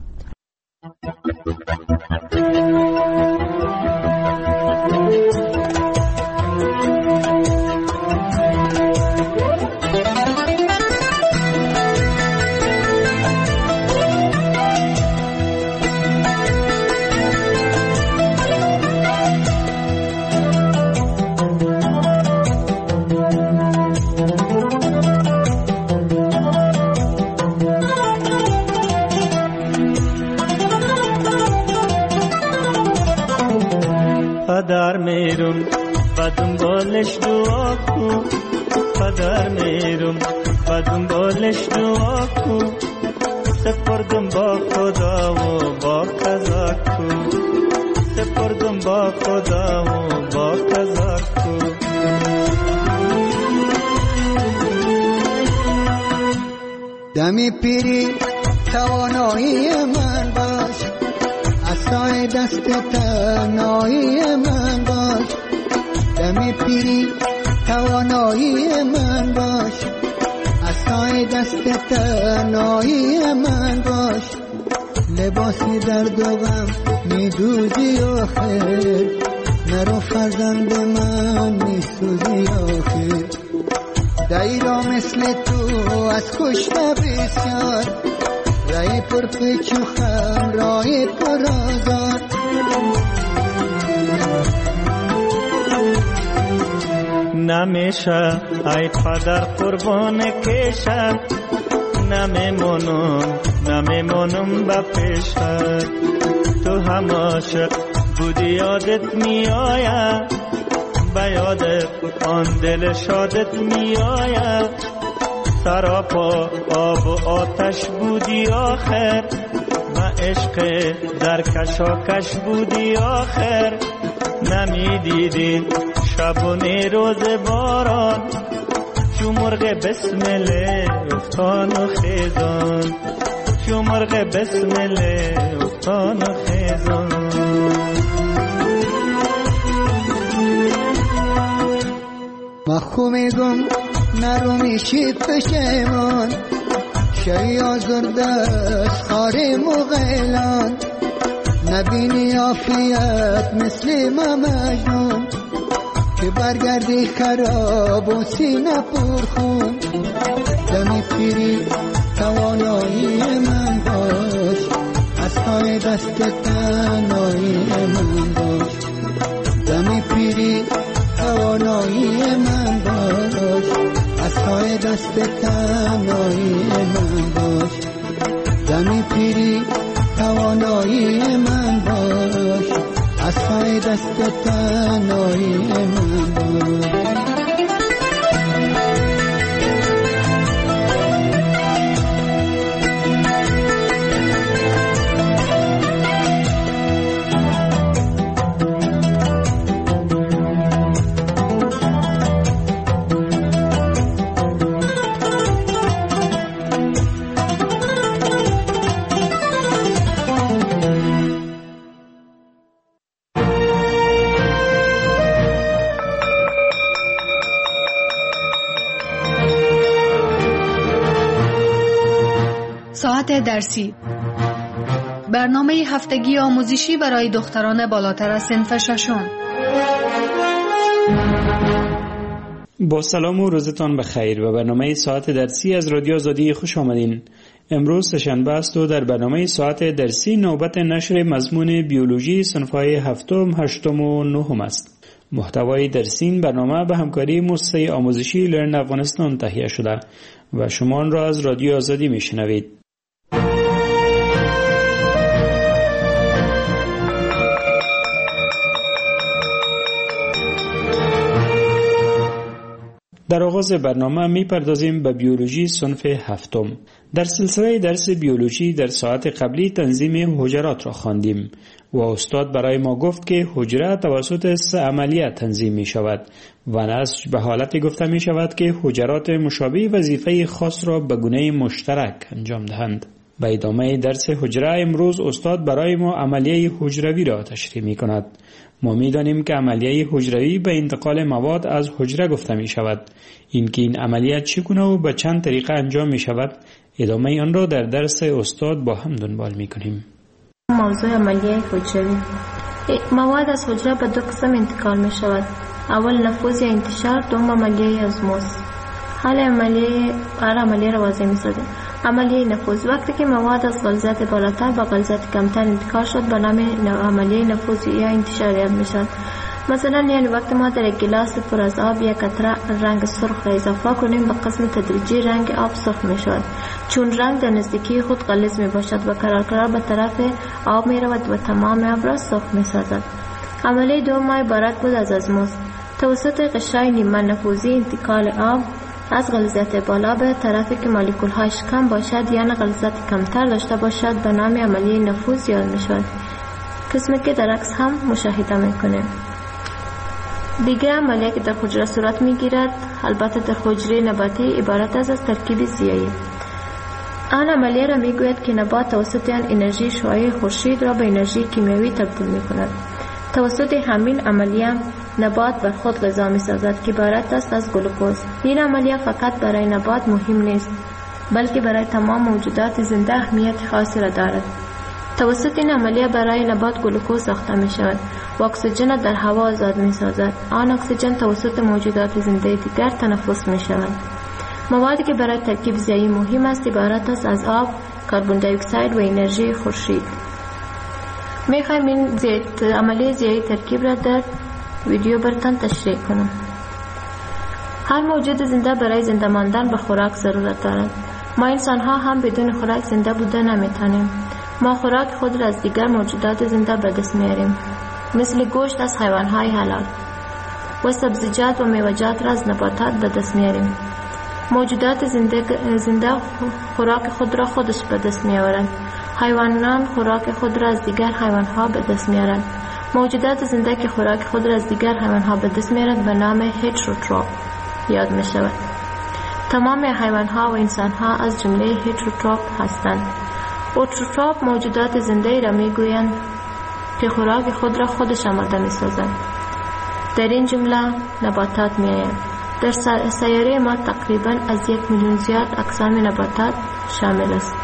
پدر میرم و دنبالش دعا کن، پدر میرم و دنبالش دعا کن، سپردم با خدا و با قضا کن، سپردم با خدا و با قضا کن. دمی پیری توانایی من باش، عصای دست تنهایی من باش. دمی پیری توانایی من باش، عصای دست تنهایی من باش. لباسی درد و غم میدوزی آخر، نرو فرزند من میسوزی آخر. دیرا مثل تو از کشته بسیار، رای پر پیچ و خم رای پر آزار. نمیشه ای پدر قربان کشم، نمیمونم نمیمونم با پیشت. تو هم عاشق بودی یادت میآید، به یادت آن دل شادت میآید. سراپا آب و آتش بودی آخر، و عشق در کشاکش بودی آخر. نمیدیدی شبونه روز باران، چو مرغ بسمله افتان و خیزان، چو مرغ بسمله افتان و خیزان. مخو میگم نرو میشی پشیمان، شی آزرده از خاری مغیلان. نبینی عافیت مثل ما مجنون، که برگردی خراب و سینه پرخون. دمی پیری توانایی من باش، از پای دست تنهایی من باش. دمی پیری توانایی من باش، از پای دست تنهایی من باش. دمی پیری توانایی من باش، از پای دست تنهایی من باش. ساعت درسی، برنامه هفتگی آموزشی برای دختران بالاتر از صنف ششم. با سلام و روزتان بخیر و برنامه ساعت درسی از رادیو آزادی خوش آمدین. امروز سه‌شنبه است و در برنامه ساعت درسی نوبت نشر مضمون بیولوژی صنف‌های هفتم، هشتم و نهم است. محتوای درسی این برنامه به همکاری مؤسسه آموزشی لرن افغانستان تهیه شده و شما آن را از رادیو آزادی میشنوید. در آغاز برنامه می پردازیم به بیولوژی صنف هفتم. در سلسله درس بیولوژی در ساعت قبلی تنظیم حجرات را خواندیم و استاد برای ما گفت که حجره توسط سه عملیه تنظیم می شود و نسج به حالتی گفته می شود که حجرات مشابه وظیفه خاص را به گونه مشترک انجام دهند. به ادامه درس حجره امروز استاد برای ما عملیه حجروی را تشریح می کند. ما می دانیم که عملیه حجروی به انتقال مواد از حجره گفته می شود. اینکه این عملیه چگونه و به چند طریقه انجام می شود، ادامه آن را در درس استاد با هم دنبال می کنیم. موضوع عملیه حجروی. مواد از حجره به دو قسم انتقال می شود. اول نفوذ یا انتشار، دوم عملیه ازموز. حال عملیه هر عملیه را واضح می سازیم. عملیه نفوذ: وقتی که مواد از غلظت بالاتر به غلظت کمتر انتقال شد به نام عملیه نفوذ یا انتشار یاد می شود. مثلا یعنی وقتی ما در یک گلاس پر از آب یک قطره رنگ سرخ را اضافه کنیم به قسم تدریجی رنگ آب سرخ می شود، چون رنگ در نزدیکی خود غلیظ می باشد و قرار قرار به طرف آب می رود و تمام آب را سرخ می سازد. عملیه دوم عبارت بود از ازموز. توسط قشای نیمه نفوذی انتقال آب از غلظت بالا به طرفی که مولکول هایش کم باشد یا غلظت کمتر داشته باشد به نام عملیه نفوذ یاد می شود، قسمی که در عکس هم مشاهده می کنیم. دیگر عملیه که در حجره صورت می گیرد البته در حجره نباتی عبارت است از ترکیب ضیایی. آن عملیه را می گوید که نبات توسط آن انرژی شعاعی خورشید را به انرژی کیمیایی تبدیل می کند. توسط همین عملیه نبات بر خود غذا می سازد که عبارت است از گلوکوز. این عملیه فقط برای نبات مهم نیست بلکه برای تمام موجودات زنده اهمیت خاصی را دارد. توسط این عملیه برای نبات گلوکوز ساخته می شود و اکسیژن در هوا آزاد می سازد. آن اکسیژن توسط موجودات زنده دیگر تنفس می شود. موادی که برای ترکیب ضیایی مهم است عبارت است از آب، کربن دی اکساید و انرژی خورشید. می خواهیم این عملیه ضیایی ترکیب را در ویدیو براتون تشریح کنم. هر موجود زنده برای زنده ماندن به خوراک ضرورت دارد. ما انسان ها هم بدون خوراک زنده بودن نمیتونیم. ما خوراک خود را از دیگر موجودات زنده به دست میاریم، مثل گوشت از حیوان های حلال و سبزیجات و میوه‌جات را از نباتات به دست میاریم. موجودات زنده, زنده خوراک خود را خودش به دست میآورند. حیوانان خوراک خود را از دیگر حیوان ها به دست میارند. موجودات زنده که خوراک خود را از دیگر حیوان ها به دست میارند به نام هتروتروف یاد می شود. تمام حیوان ها و انسان ها از جمله هتروتروف هستند. اوتروتروف موجودات زنده را می گویند که خوراک خود را خودش آماده می سازند. در این جمله نباتات می آیند. در سیاره ما تقریبا از یک میلیون زیاد اقسام نباتات شامل است.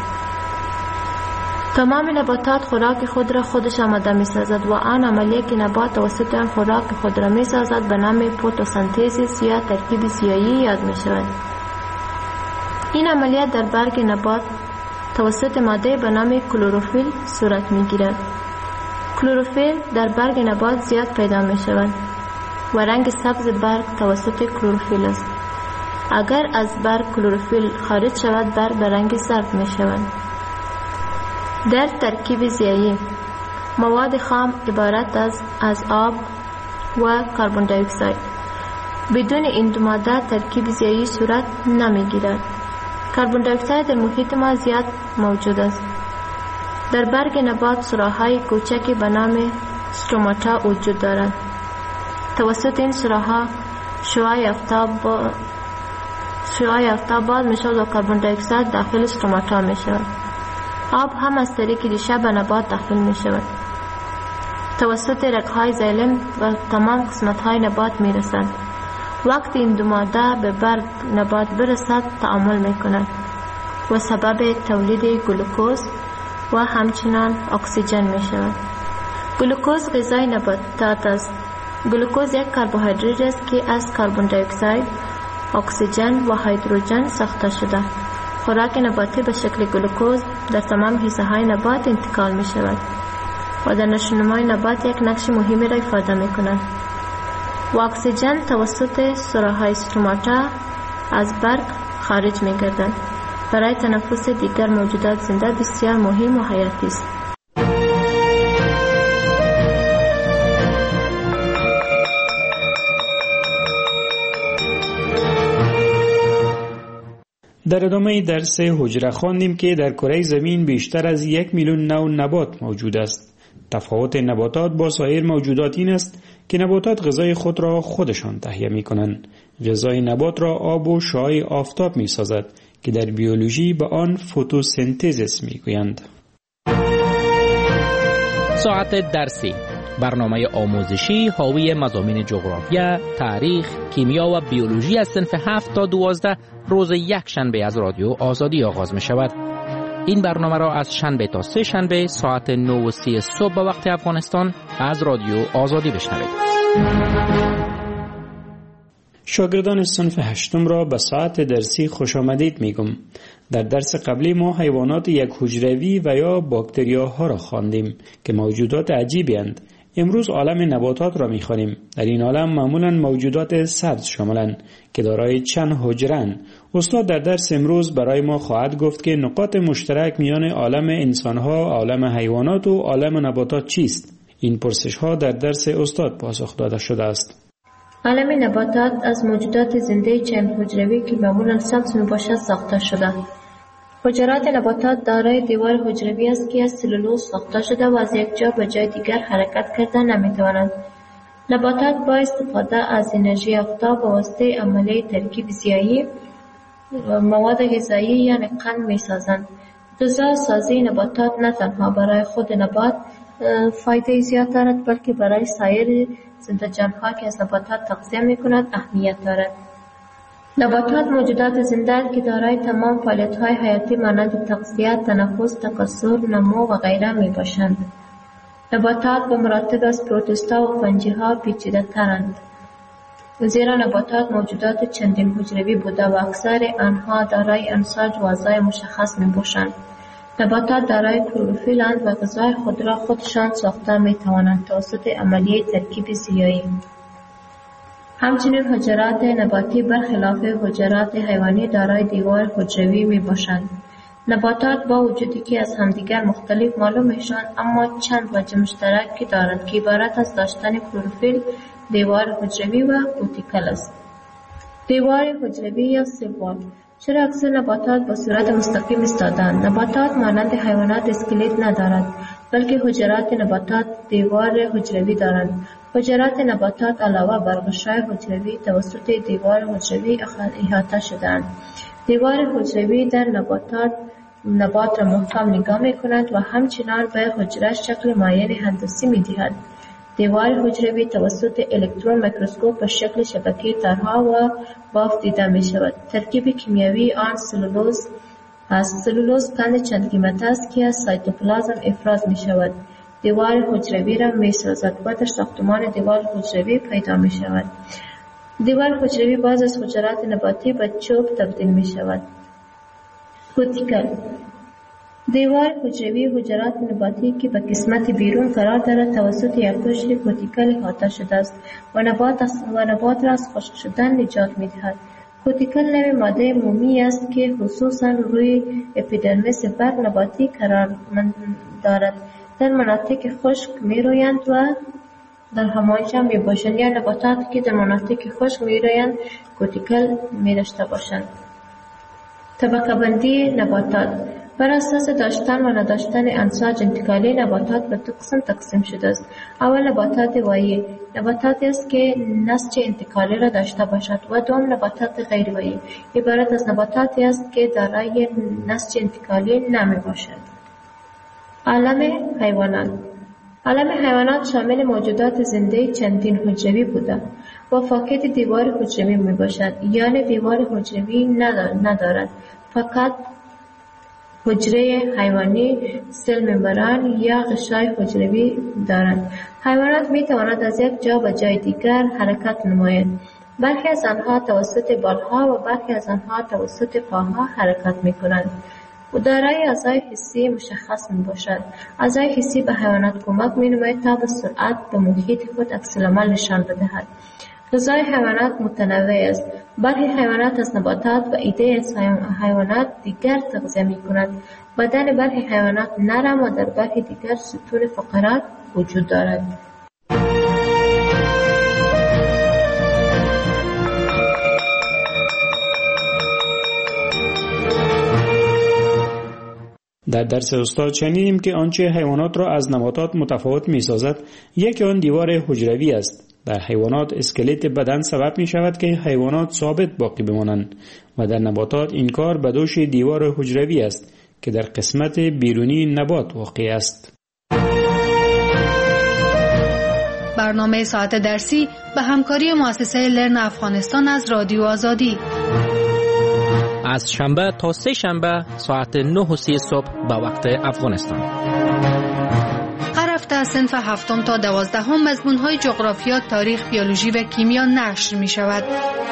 تمام نباتات خوراک خود را خودش آماده می سازد و آن عملیه که نبات توسط آن خوراک خود را می سازد به نام فتوسنتز یا ترکیب ضیایی یاد می شود. این عملیه در برگ نبات توسط ماده به نام کلروفیل صورت می گیرد. کلروفیل در برگ نبات زیاد پیدا می شود و رنگ سبز برگ توسط کلروفیل است. اگر از برگ کلروفیل خارج شود برگ به رنگ زرد می شود. در ترکیب ضیایی مواد خام عبارت از از آب و کربن دی اکساید. بدون این دو ماده ترکیب ضیایی صورت نمی گیرد. کربن دی اکساید در محیط ما زیاد موجود است. در برگ نبات سوراخ‌های کوچکی به نام استروماتا وجود دارد. توسط این سوراخ‌ها شعاع آفتاب شعاع آفتاب باز می شود و کربن دی اکساید داخل استروماتا می شود. آب هم از طریق ریشه به نبات داخل می شود. توسط رگ‌های زایلم و تمام قسمت‌های نبات می رسد. وقتی این دو ماده به برگ نبات برسد تعامل می کند و سبب تولید گلوکوز و همچنان اکسیژن می شود. گلوکوز غذای نباتات است. گلوکوز یک کربوهیدرات است که از کربن دی اکساید، اکسیژن و هیدروژن ساخته شده. خوراک نباتی به شکل گلوکوز در تمام حصه های نبات انتقال می شود و در نشونمای نبات یک نقش مهمی را ایفاده می کند. و اکسیژن توسط سوراخ‌های استروماتا از برگ خارج می گردد. برای تنفس دیگر موجودات زنده بسیار مهم و حیاتی است. در ادامه درس حجره خواندیم که در کره زمین بیشتر از یک میلیون نوع نبات موجود است. تفاوت نباتات با سایر موجودات این است که نباتات غذای خود را خودشان تهیه می کنند. غذای نبات را آب و شعاع آفتاب می سازد که در بیولوژی به آن فتوسنتز می گویند. ساعت درسی، برنامه آموزشی حاوی مضامین جغرافیا، تاریخ، کیمیا و بیولوژی از صنف هفت تا دوازده روز یک شنبه از رادیو آزادی آغاز می شود. این برنامه را از شنبه تا سه شنبه ساعت نه و سی صبح به وقت افغانستان از رادیو آزادی بشنوید. شاگردان صنف هشتم را به ساعت درسی خوش آمدید میگم. در درس قبلی ما حیوانات یک حجروی و یا باکتریاها را خواندیم که موجودات عجیبی اند. امروز عالم نباتات را میخوانیم. در این عالم معمولا موجودات سبز شاملند که دارای چند حجره‌اند. استاد در درس امروز برای ما خواهد گفت که نقاط مشترک میان عالم انسانها، عالم حیوانات و عالم نباتات چیست؟ این پرسش‌ها در درس استاد پاسخ داده شده است. عالم نباتات از موجودات زنده چند حجروی که معمولا سبز میباشد ساخته شده. حجرات نباتات دارای دیوار حجروی است که از سلولوز ساخته شده و از یک جا به جای دیگر حرکت کردن نمیتوانند. نباتات با استفاده از انرژی آفتاب به واسطه عملیه ترکیب ضیایی مواد غذایی یعنی قند میسازند. غذا سازی نباتات نه تنها برای خود نبات فایده زیاد دارد بلکه برای سایر زنده‌جان‌ها که از نباتات تغذیه می‌کنند اهمیت دارد. نباتات موجودات زنده که دارای تمام فعالیت‌های حیاتی مانند تغذیه، تنفس، تکثر، نمو و غیره میباشند. نباتات به مراتب از پروتوستا و فنجی‌ها پیچیده‌ترند. زیرا نباتات موجودات چندین حجروی بوده و اکثر آنها دارای انساج و اعضای مشخص میباشند. نباتات دارای کلروفیل اند و غذای خود را خودشان ساخته میتوانند توسط عملیه ترکیب ضیایی. همچنین حجرات نباتی برخلاف حجرات حیوانی دارای دیوار حجروی میباشند. نباتات با وجودی که از همدیگر مختلف معلوم میشوند اما چند وجه مشترکی دارند که عبارت از داشتن کلروفیل، دیوار حجروی و کوتیکل است. دیوار حجروی یا سلول. چرا اکثر نباتات با صورت مستقیم ایستاده‌اند؟ نباتات مانند حیوانات اسکلت ندارد بلکه حجرات نباتات دیوار حجروی دارند. حجرات نباتات علاوه بر غشای حجروی توسط دیوار حجروی احاطه شده‌اند. دیوار حجروی در نباتات نبات را محکم نگاه می‌کند و همچنان به حجره شکل مایع هندسی می‌دهد. دیوار حجروی توسط الکترون میکروسکوپ به شکل شبکه تارها و بافت دیده می شود. ترکیب کیمیایی آن سلولوز است. سلولوز قند چند قیمت است که از سایتوپلازم افراز می شود. دیوار حجروی را می سازد و در ساختمان دیوار حجروی پیدا می شود. دیوار حجروی باز از حجرات نباتی به چوب تبدیل می شود. کوتیکل. دیوار حجروی حجرات نباتی که به قسمت بیرون قرار دارد توسط یک قشر کوتیکل احاطه شده است و نبات و نبات را از خشک شدن نجات می‌دهد. کوتیکل نوع ماده مومی است که خصوصا روی اپیدرمیس برگ نباتی قرار دارد. در مناطق خشک می‌رویند و در همانجا می‌باشند یا نباتاتی که در مناطق خشک می‌رویند کوتیکل می‌داشته باشند. طبقه بندی نباتات بر اساس داشتن و نداشتن انساج انتقالی نباتات به دو قسم تقسیم شده است. اول نباتات وایی، نباتاتی است که نسج انتقالی را داشته باشد و دوم نباتات غیر وایی، عبارت از نباتاتی است که دارای نسج انتقالی نمی باشد. عالم حیوانات. عالم حیوانات شامل موجودات زنده چندین حجروی بوده و فاقد دیوار حجروی می باشد، یعنی دیوار حجروی ندارد، فقط حجره حیوانی، سل ممبران یا غشای حجروی دارند. حیوانات می توانند از یک جا به جای دیگر حرکت نمایند. برخی از آنها توسط بالها و برخی از آنها توسط پاها حرکت می کنند. و دارای اعضای حسی مشخص می باشد. اعضای حسی به حیوانات کمک می نماید تا به سرعت به محیط خود عکس‌العمل نشان بدهد. غذای حیوانات متنوع است. برخی حیوانات از نباتات و ایده از حیوانات دیگر تغذیه می کنند. بدن برخی حیوانات نرم و در برخی دیگر ستون فقرات وجود دارد. در درس استاد شنیدیم که آنچه حیوانات را از نباتات متفاوت می سازد یکی آن دیوار حجروی است. در حیوانات اسکلت بدن سبب می شود که حیوانات ثابت باقی بمانند و در نباتات این کار به دوش دیوار حجروی است که در قسمت بیرونی نبات واقع است. برنامه ساعت درسی به همکاری مؤسسه لرن افغانستان از رادیو آزادی از شنبه تا سه شنبه ساعت نه و سی صبح به وقت افغانستان. هر هفته از صنف هفتم تا دوازدهم مضمون‌های جغرافیا، تاریخ، بیولوژی و کیمیا نشر می شود.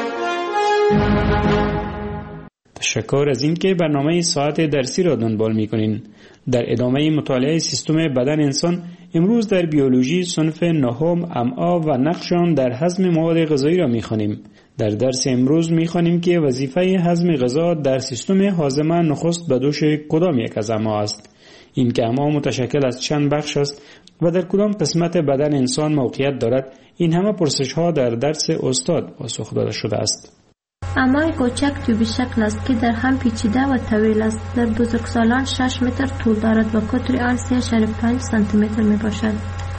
تشکر از اینکه برنامه ساعت درسی را دنبال می‌کنین. در ادامه مطالعه سیستم بدن انسان، امروز در بیولوژی صنف نهم امعا و نقش آن در هضم مواد غذایی را می‌خوانیم. در درس امروز می‌خوانیم که وظیفه هضم غذا در سیستم هاضمه نخست به دوش کدام یک از امعا است. این که امعا متشکل از چند بخش است و در کدام قسمت بدن انسان موقعیت دارد، این همه پرسش‌ها در درس استاد پاسخ داده شده است. امعای کوچک تیوبی شکل است که در هم پیچیده و طویل است. در بزرگسالان شش متر طول دارد و قطر آن سه اشاره پنج سانتی متر می باشد.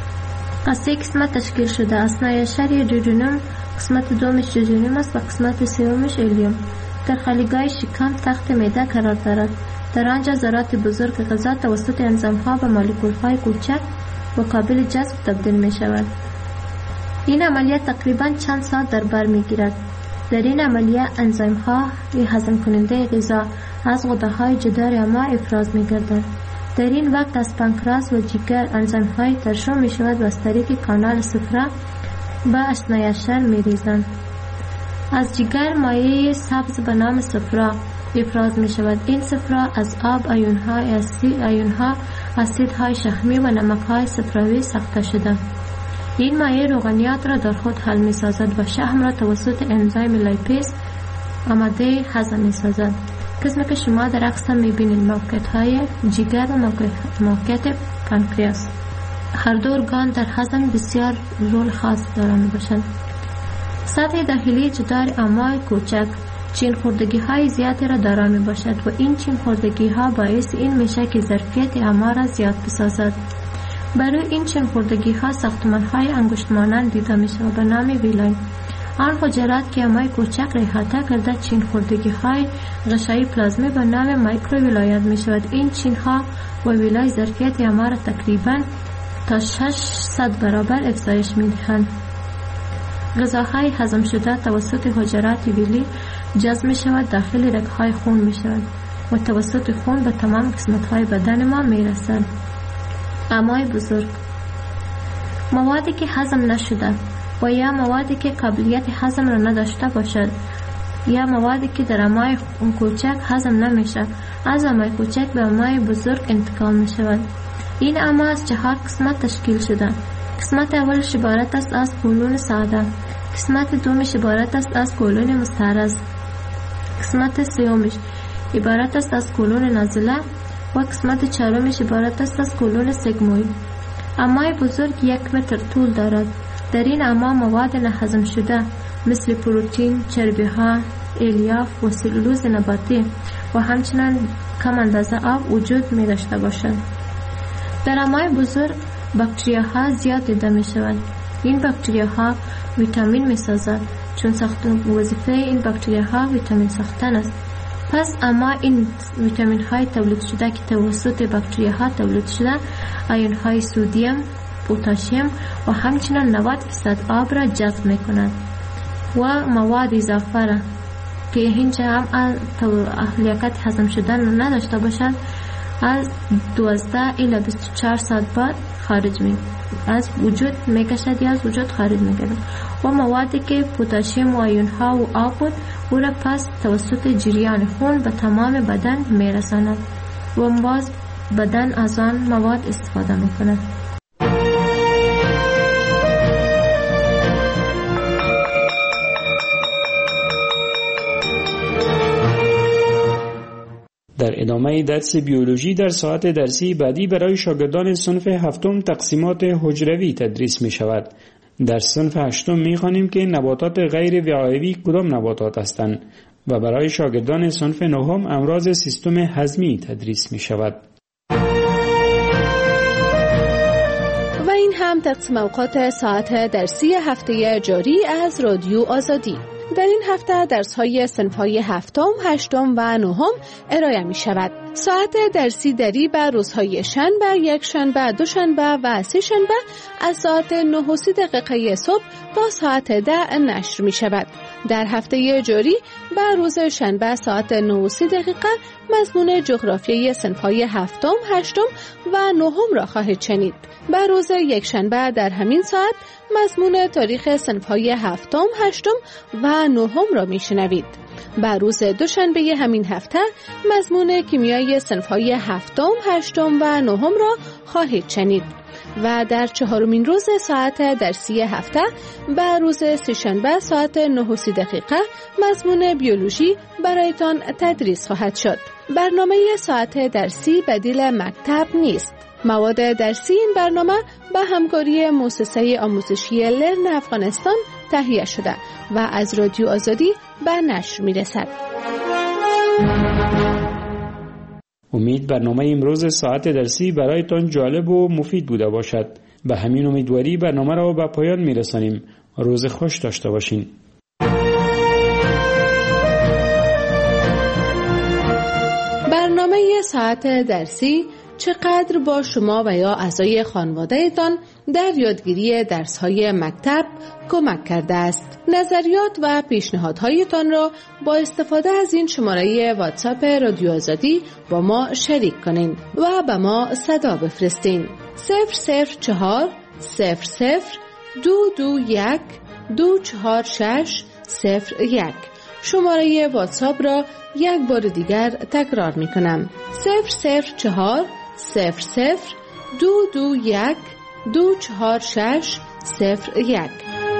از سه قسمت تشکیل شده است. نیشری دیودینم، قسمت دومش جوجونیم است و قسمت سومش الیوم. در خالیگاه شکم تخت معده قرار دارد. در آنجا ذرات بزرگ غذا توسط انزیم‌ها و مولکول‌های کوچک و قابل جذب تبدیل می شود. این عملیات تقریباً چند ساعت در بر می گیرد. در این عملیه انزیم ها هضم کننده غذا از غده های جدار امعا افراز می گردند. در این وقت از پانکراس و جگر انزیم های ترشح می شود و از طریق کانال صفرا به اشنایشر می ریزند. از جگر مایع سبز به نام صفرا افراز می شود. این صفرا از آب، آیون های اسید، آیون ها اسید های شحمی و نمک های صفراوی ساخته شده. این مایع روغنیات را در خود حل می سازد و شحم را توسط انزیم لیپیز آماده هضم می سازد. قسمی که شما در عکس می بینید موقعیت های جگر و موقعیت پانکریاس. هر دو ارگان در هضم بسیار رول خاص دارند می باشند. سطح داخلی جدار امعای کوچک چین خوردگی های زیادی را دارا می باشد و این چین خوردگی ها باعث این میشه که ظرفیت امعا را زیاد بسازد. برای این چین خوردگی ها ساختمان های انگشت مانند دیده می شود به نام ویلای. آن حجرات که امعای کوچک را احاطه کرده چین خوردگی های غشای پلازمی به نام مایکرو ویلایت می شود. این چین ها و ویلای ظرفیت امعا را تقریبا تا ششصد برابر افزایش می دهند. غذاهای هضم شده توسط حجرات ویلی جذب می شود داخل رگهای خون می شود و توسط خون به تمام قسمت های بدن ما می رسد. امعای بزرگ، موادی که هضم نشده و یا موادی که قابلیت هضم را نداشته باشد یا موادی که در امعای کوچک هضم نمیشه از امعای کوچک به امعای بزرگ انتقال می شود. این امعا از چهار قسمت تشکیل شده. قسمت اولش عبارت است از کولون ساده، قسمت دومش عبارت است از کولون مستعرض، قسمت سومش عبارت است از کولون نازله و قسمت چهارمش عبارت است از کولون سگموید. امعای بزرگ یک متر طول دارد. در این امعا مواد نهضم شده مثل پروتئین، چربی ها، الیاف و سلولوز نباتی و همچنین کم اندازه آب وجود می داشته باشد. در امعای بزرگ باکتریاها زیاد دیده می شود. این باکتریاها ویتامین می سازد چون ساختن وظیفه این باکتریاها ویتامین ساختن است. پس اما این ویتامین های تولید شده که توسط باکتریاها تولید شده آیون های سودیم، پتاسیم و همچنین نود درصد آب را جذب می کند و مواد اضافه را که اینجا هم لیاقت هضم شدن نداشته باشد از دوازده الی بیست و چهار ساعت بعد خارج می از وجود می کشد یا از وجود خارج می گردد و موادی که پتاسیم و آیون ها و آب بود او را پس توسط جریان خون به تمام بدن می رساند و باز بدن از آن مواد استفاده می کند. در ادامه درس بیولوژی در ساعت درسی بعدی برای شاگردان صنف هفتم تقسیمات حجروی تدریس می شود. در صنف هشتم می خوانیم که نباتات غیر وعایی کدام نباتات هستند و برای شاگردان صنف نهم امراض سیستم هضمی تدریس می شود. هم تقسیم اوقات ساعت درسی هفته جاری از رادیو آزادی. در این هفته درس‌های صنف‌های هفتم، هشتم و نهم ارائه می‌شود. ساعت درسی دری بر روزهای شنبه، یک شنبه، دو شنبه و سه شنبه از ساعت نه و سی دقیقه صبح تا ساعت ده نشر می‌شود. در هفته جاری بر روز شنبه ساعت نه و سی دقیقه مضمون جغرافیای صنف‌های هفتم، هشتم و نهم را خواهید شنید. بر روز یک شنبه در همین ساعت مضمون تاریخ صنف‌های هفتم، هشتم و نهم را میشنوید. بر روز دوشنبه همین هفته مضمون کیمیای صنف‌های هفتم، هشتم و نهم را خواهید شنید. و در چهارمین روز ساعت درسی هفته بر روز سه‌شنبه ساعت نه و سی دقیقه مضمون بیولوژی برایتان تدریس خواهد شد. برنامه ساعت درسی بدیل مکتب نیست. مواد درسی این برنامه به همکاری مؤسسه آموزشی لرن افغانستان تهیه شده و از رادیو آزادی به نشر میرسد. امید برنامه امروز ساعت درسی برایتان جالب و مفید بوده باشد. به همین امیدواری برنامه را به پایان میرسانیم. روز خوش داشته باشین. برنامه ساعت درسی چقدر با شما و یا اعضای خانواده‌تان در یادگیری درس‌های مکتب کمک کرده است. نظریات و پیشنهادهایتان را با استفاده از این شماره واتساپ رادیو آزادی با ما شریک کنین و به ما صدا بفرستین. صفر صفر چهار صفر صفر دو دو یک دو چهار شش صفر یک. شماره واتساپ را یک بار دیگر تکرار می کنم. صفر صفر چهار صفر صفر دو دو یک دو چهار شش صفر یک.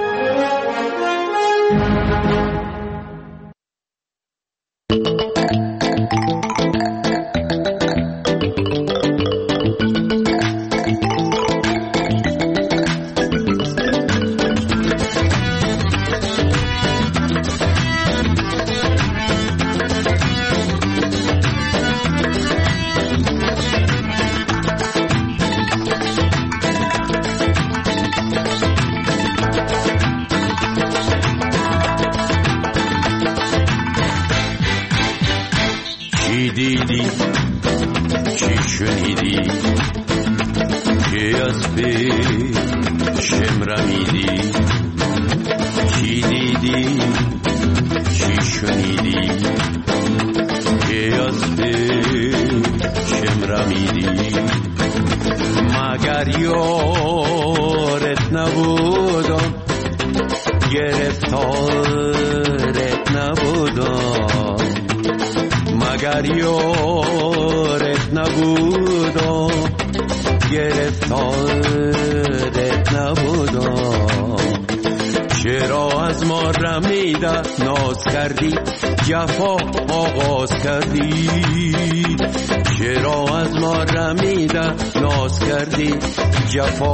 جفا آغاز کردی، چرا از ما رمیده ناز کردی، جفا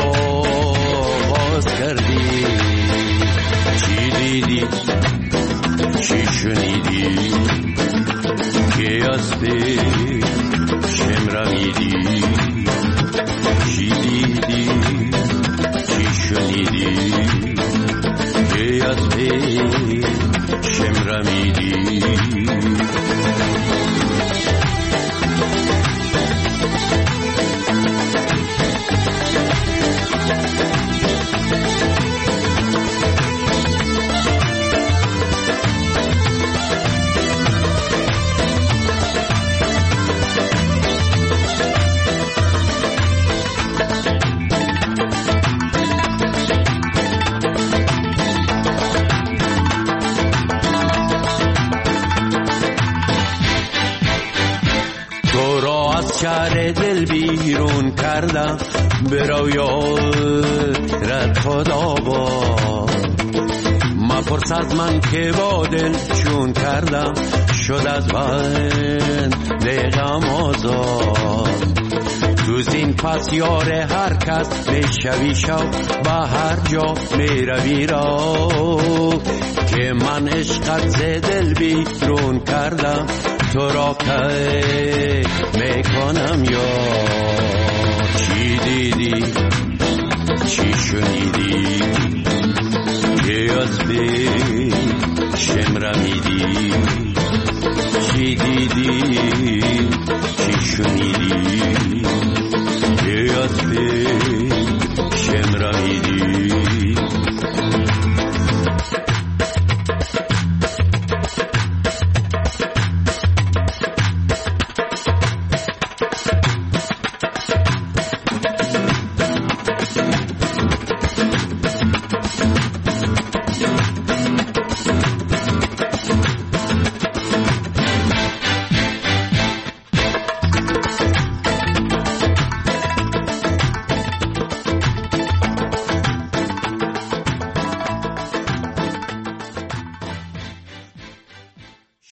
آغاز کردی. چی دیدی چی شنیدی که از پیشم رمیدی، چی دیدی چی شنیدی که از پیشم رمیدی. شهر دل بیرون کردم، برو یارت خدا با مپرس از من که با دل چون کردم، شد از بند غم آزاد. تو زین پس یار هر کس میشوی شو، به هر جا میروی را که من عشقت ز دل بیرون کردم، تو را که میکنم یا چی دیدی چی شنیدی که از به شم رمیدی چی دیدی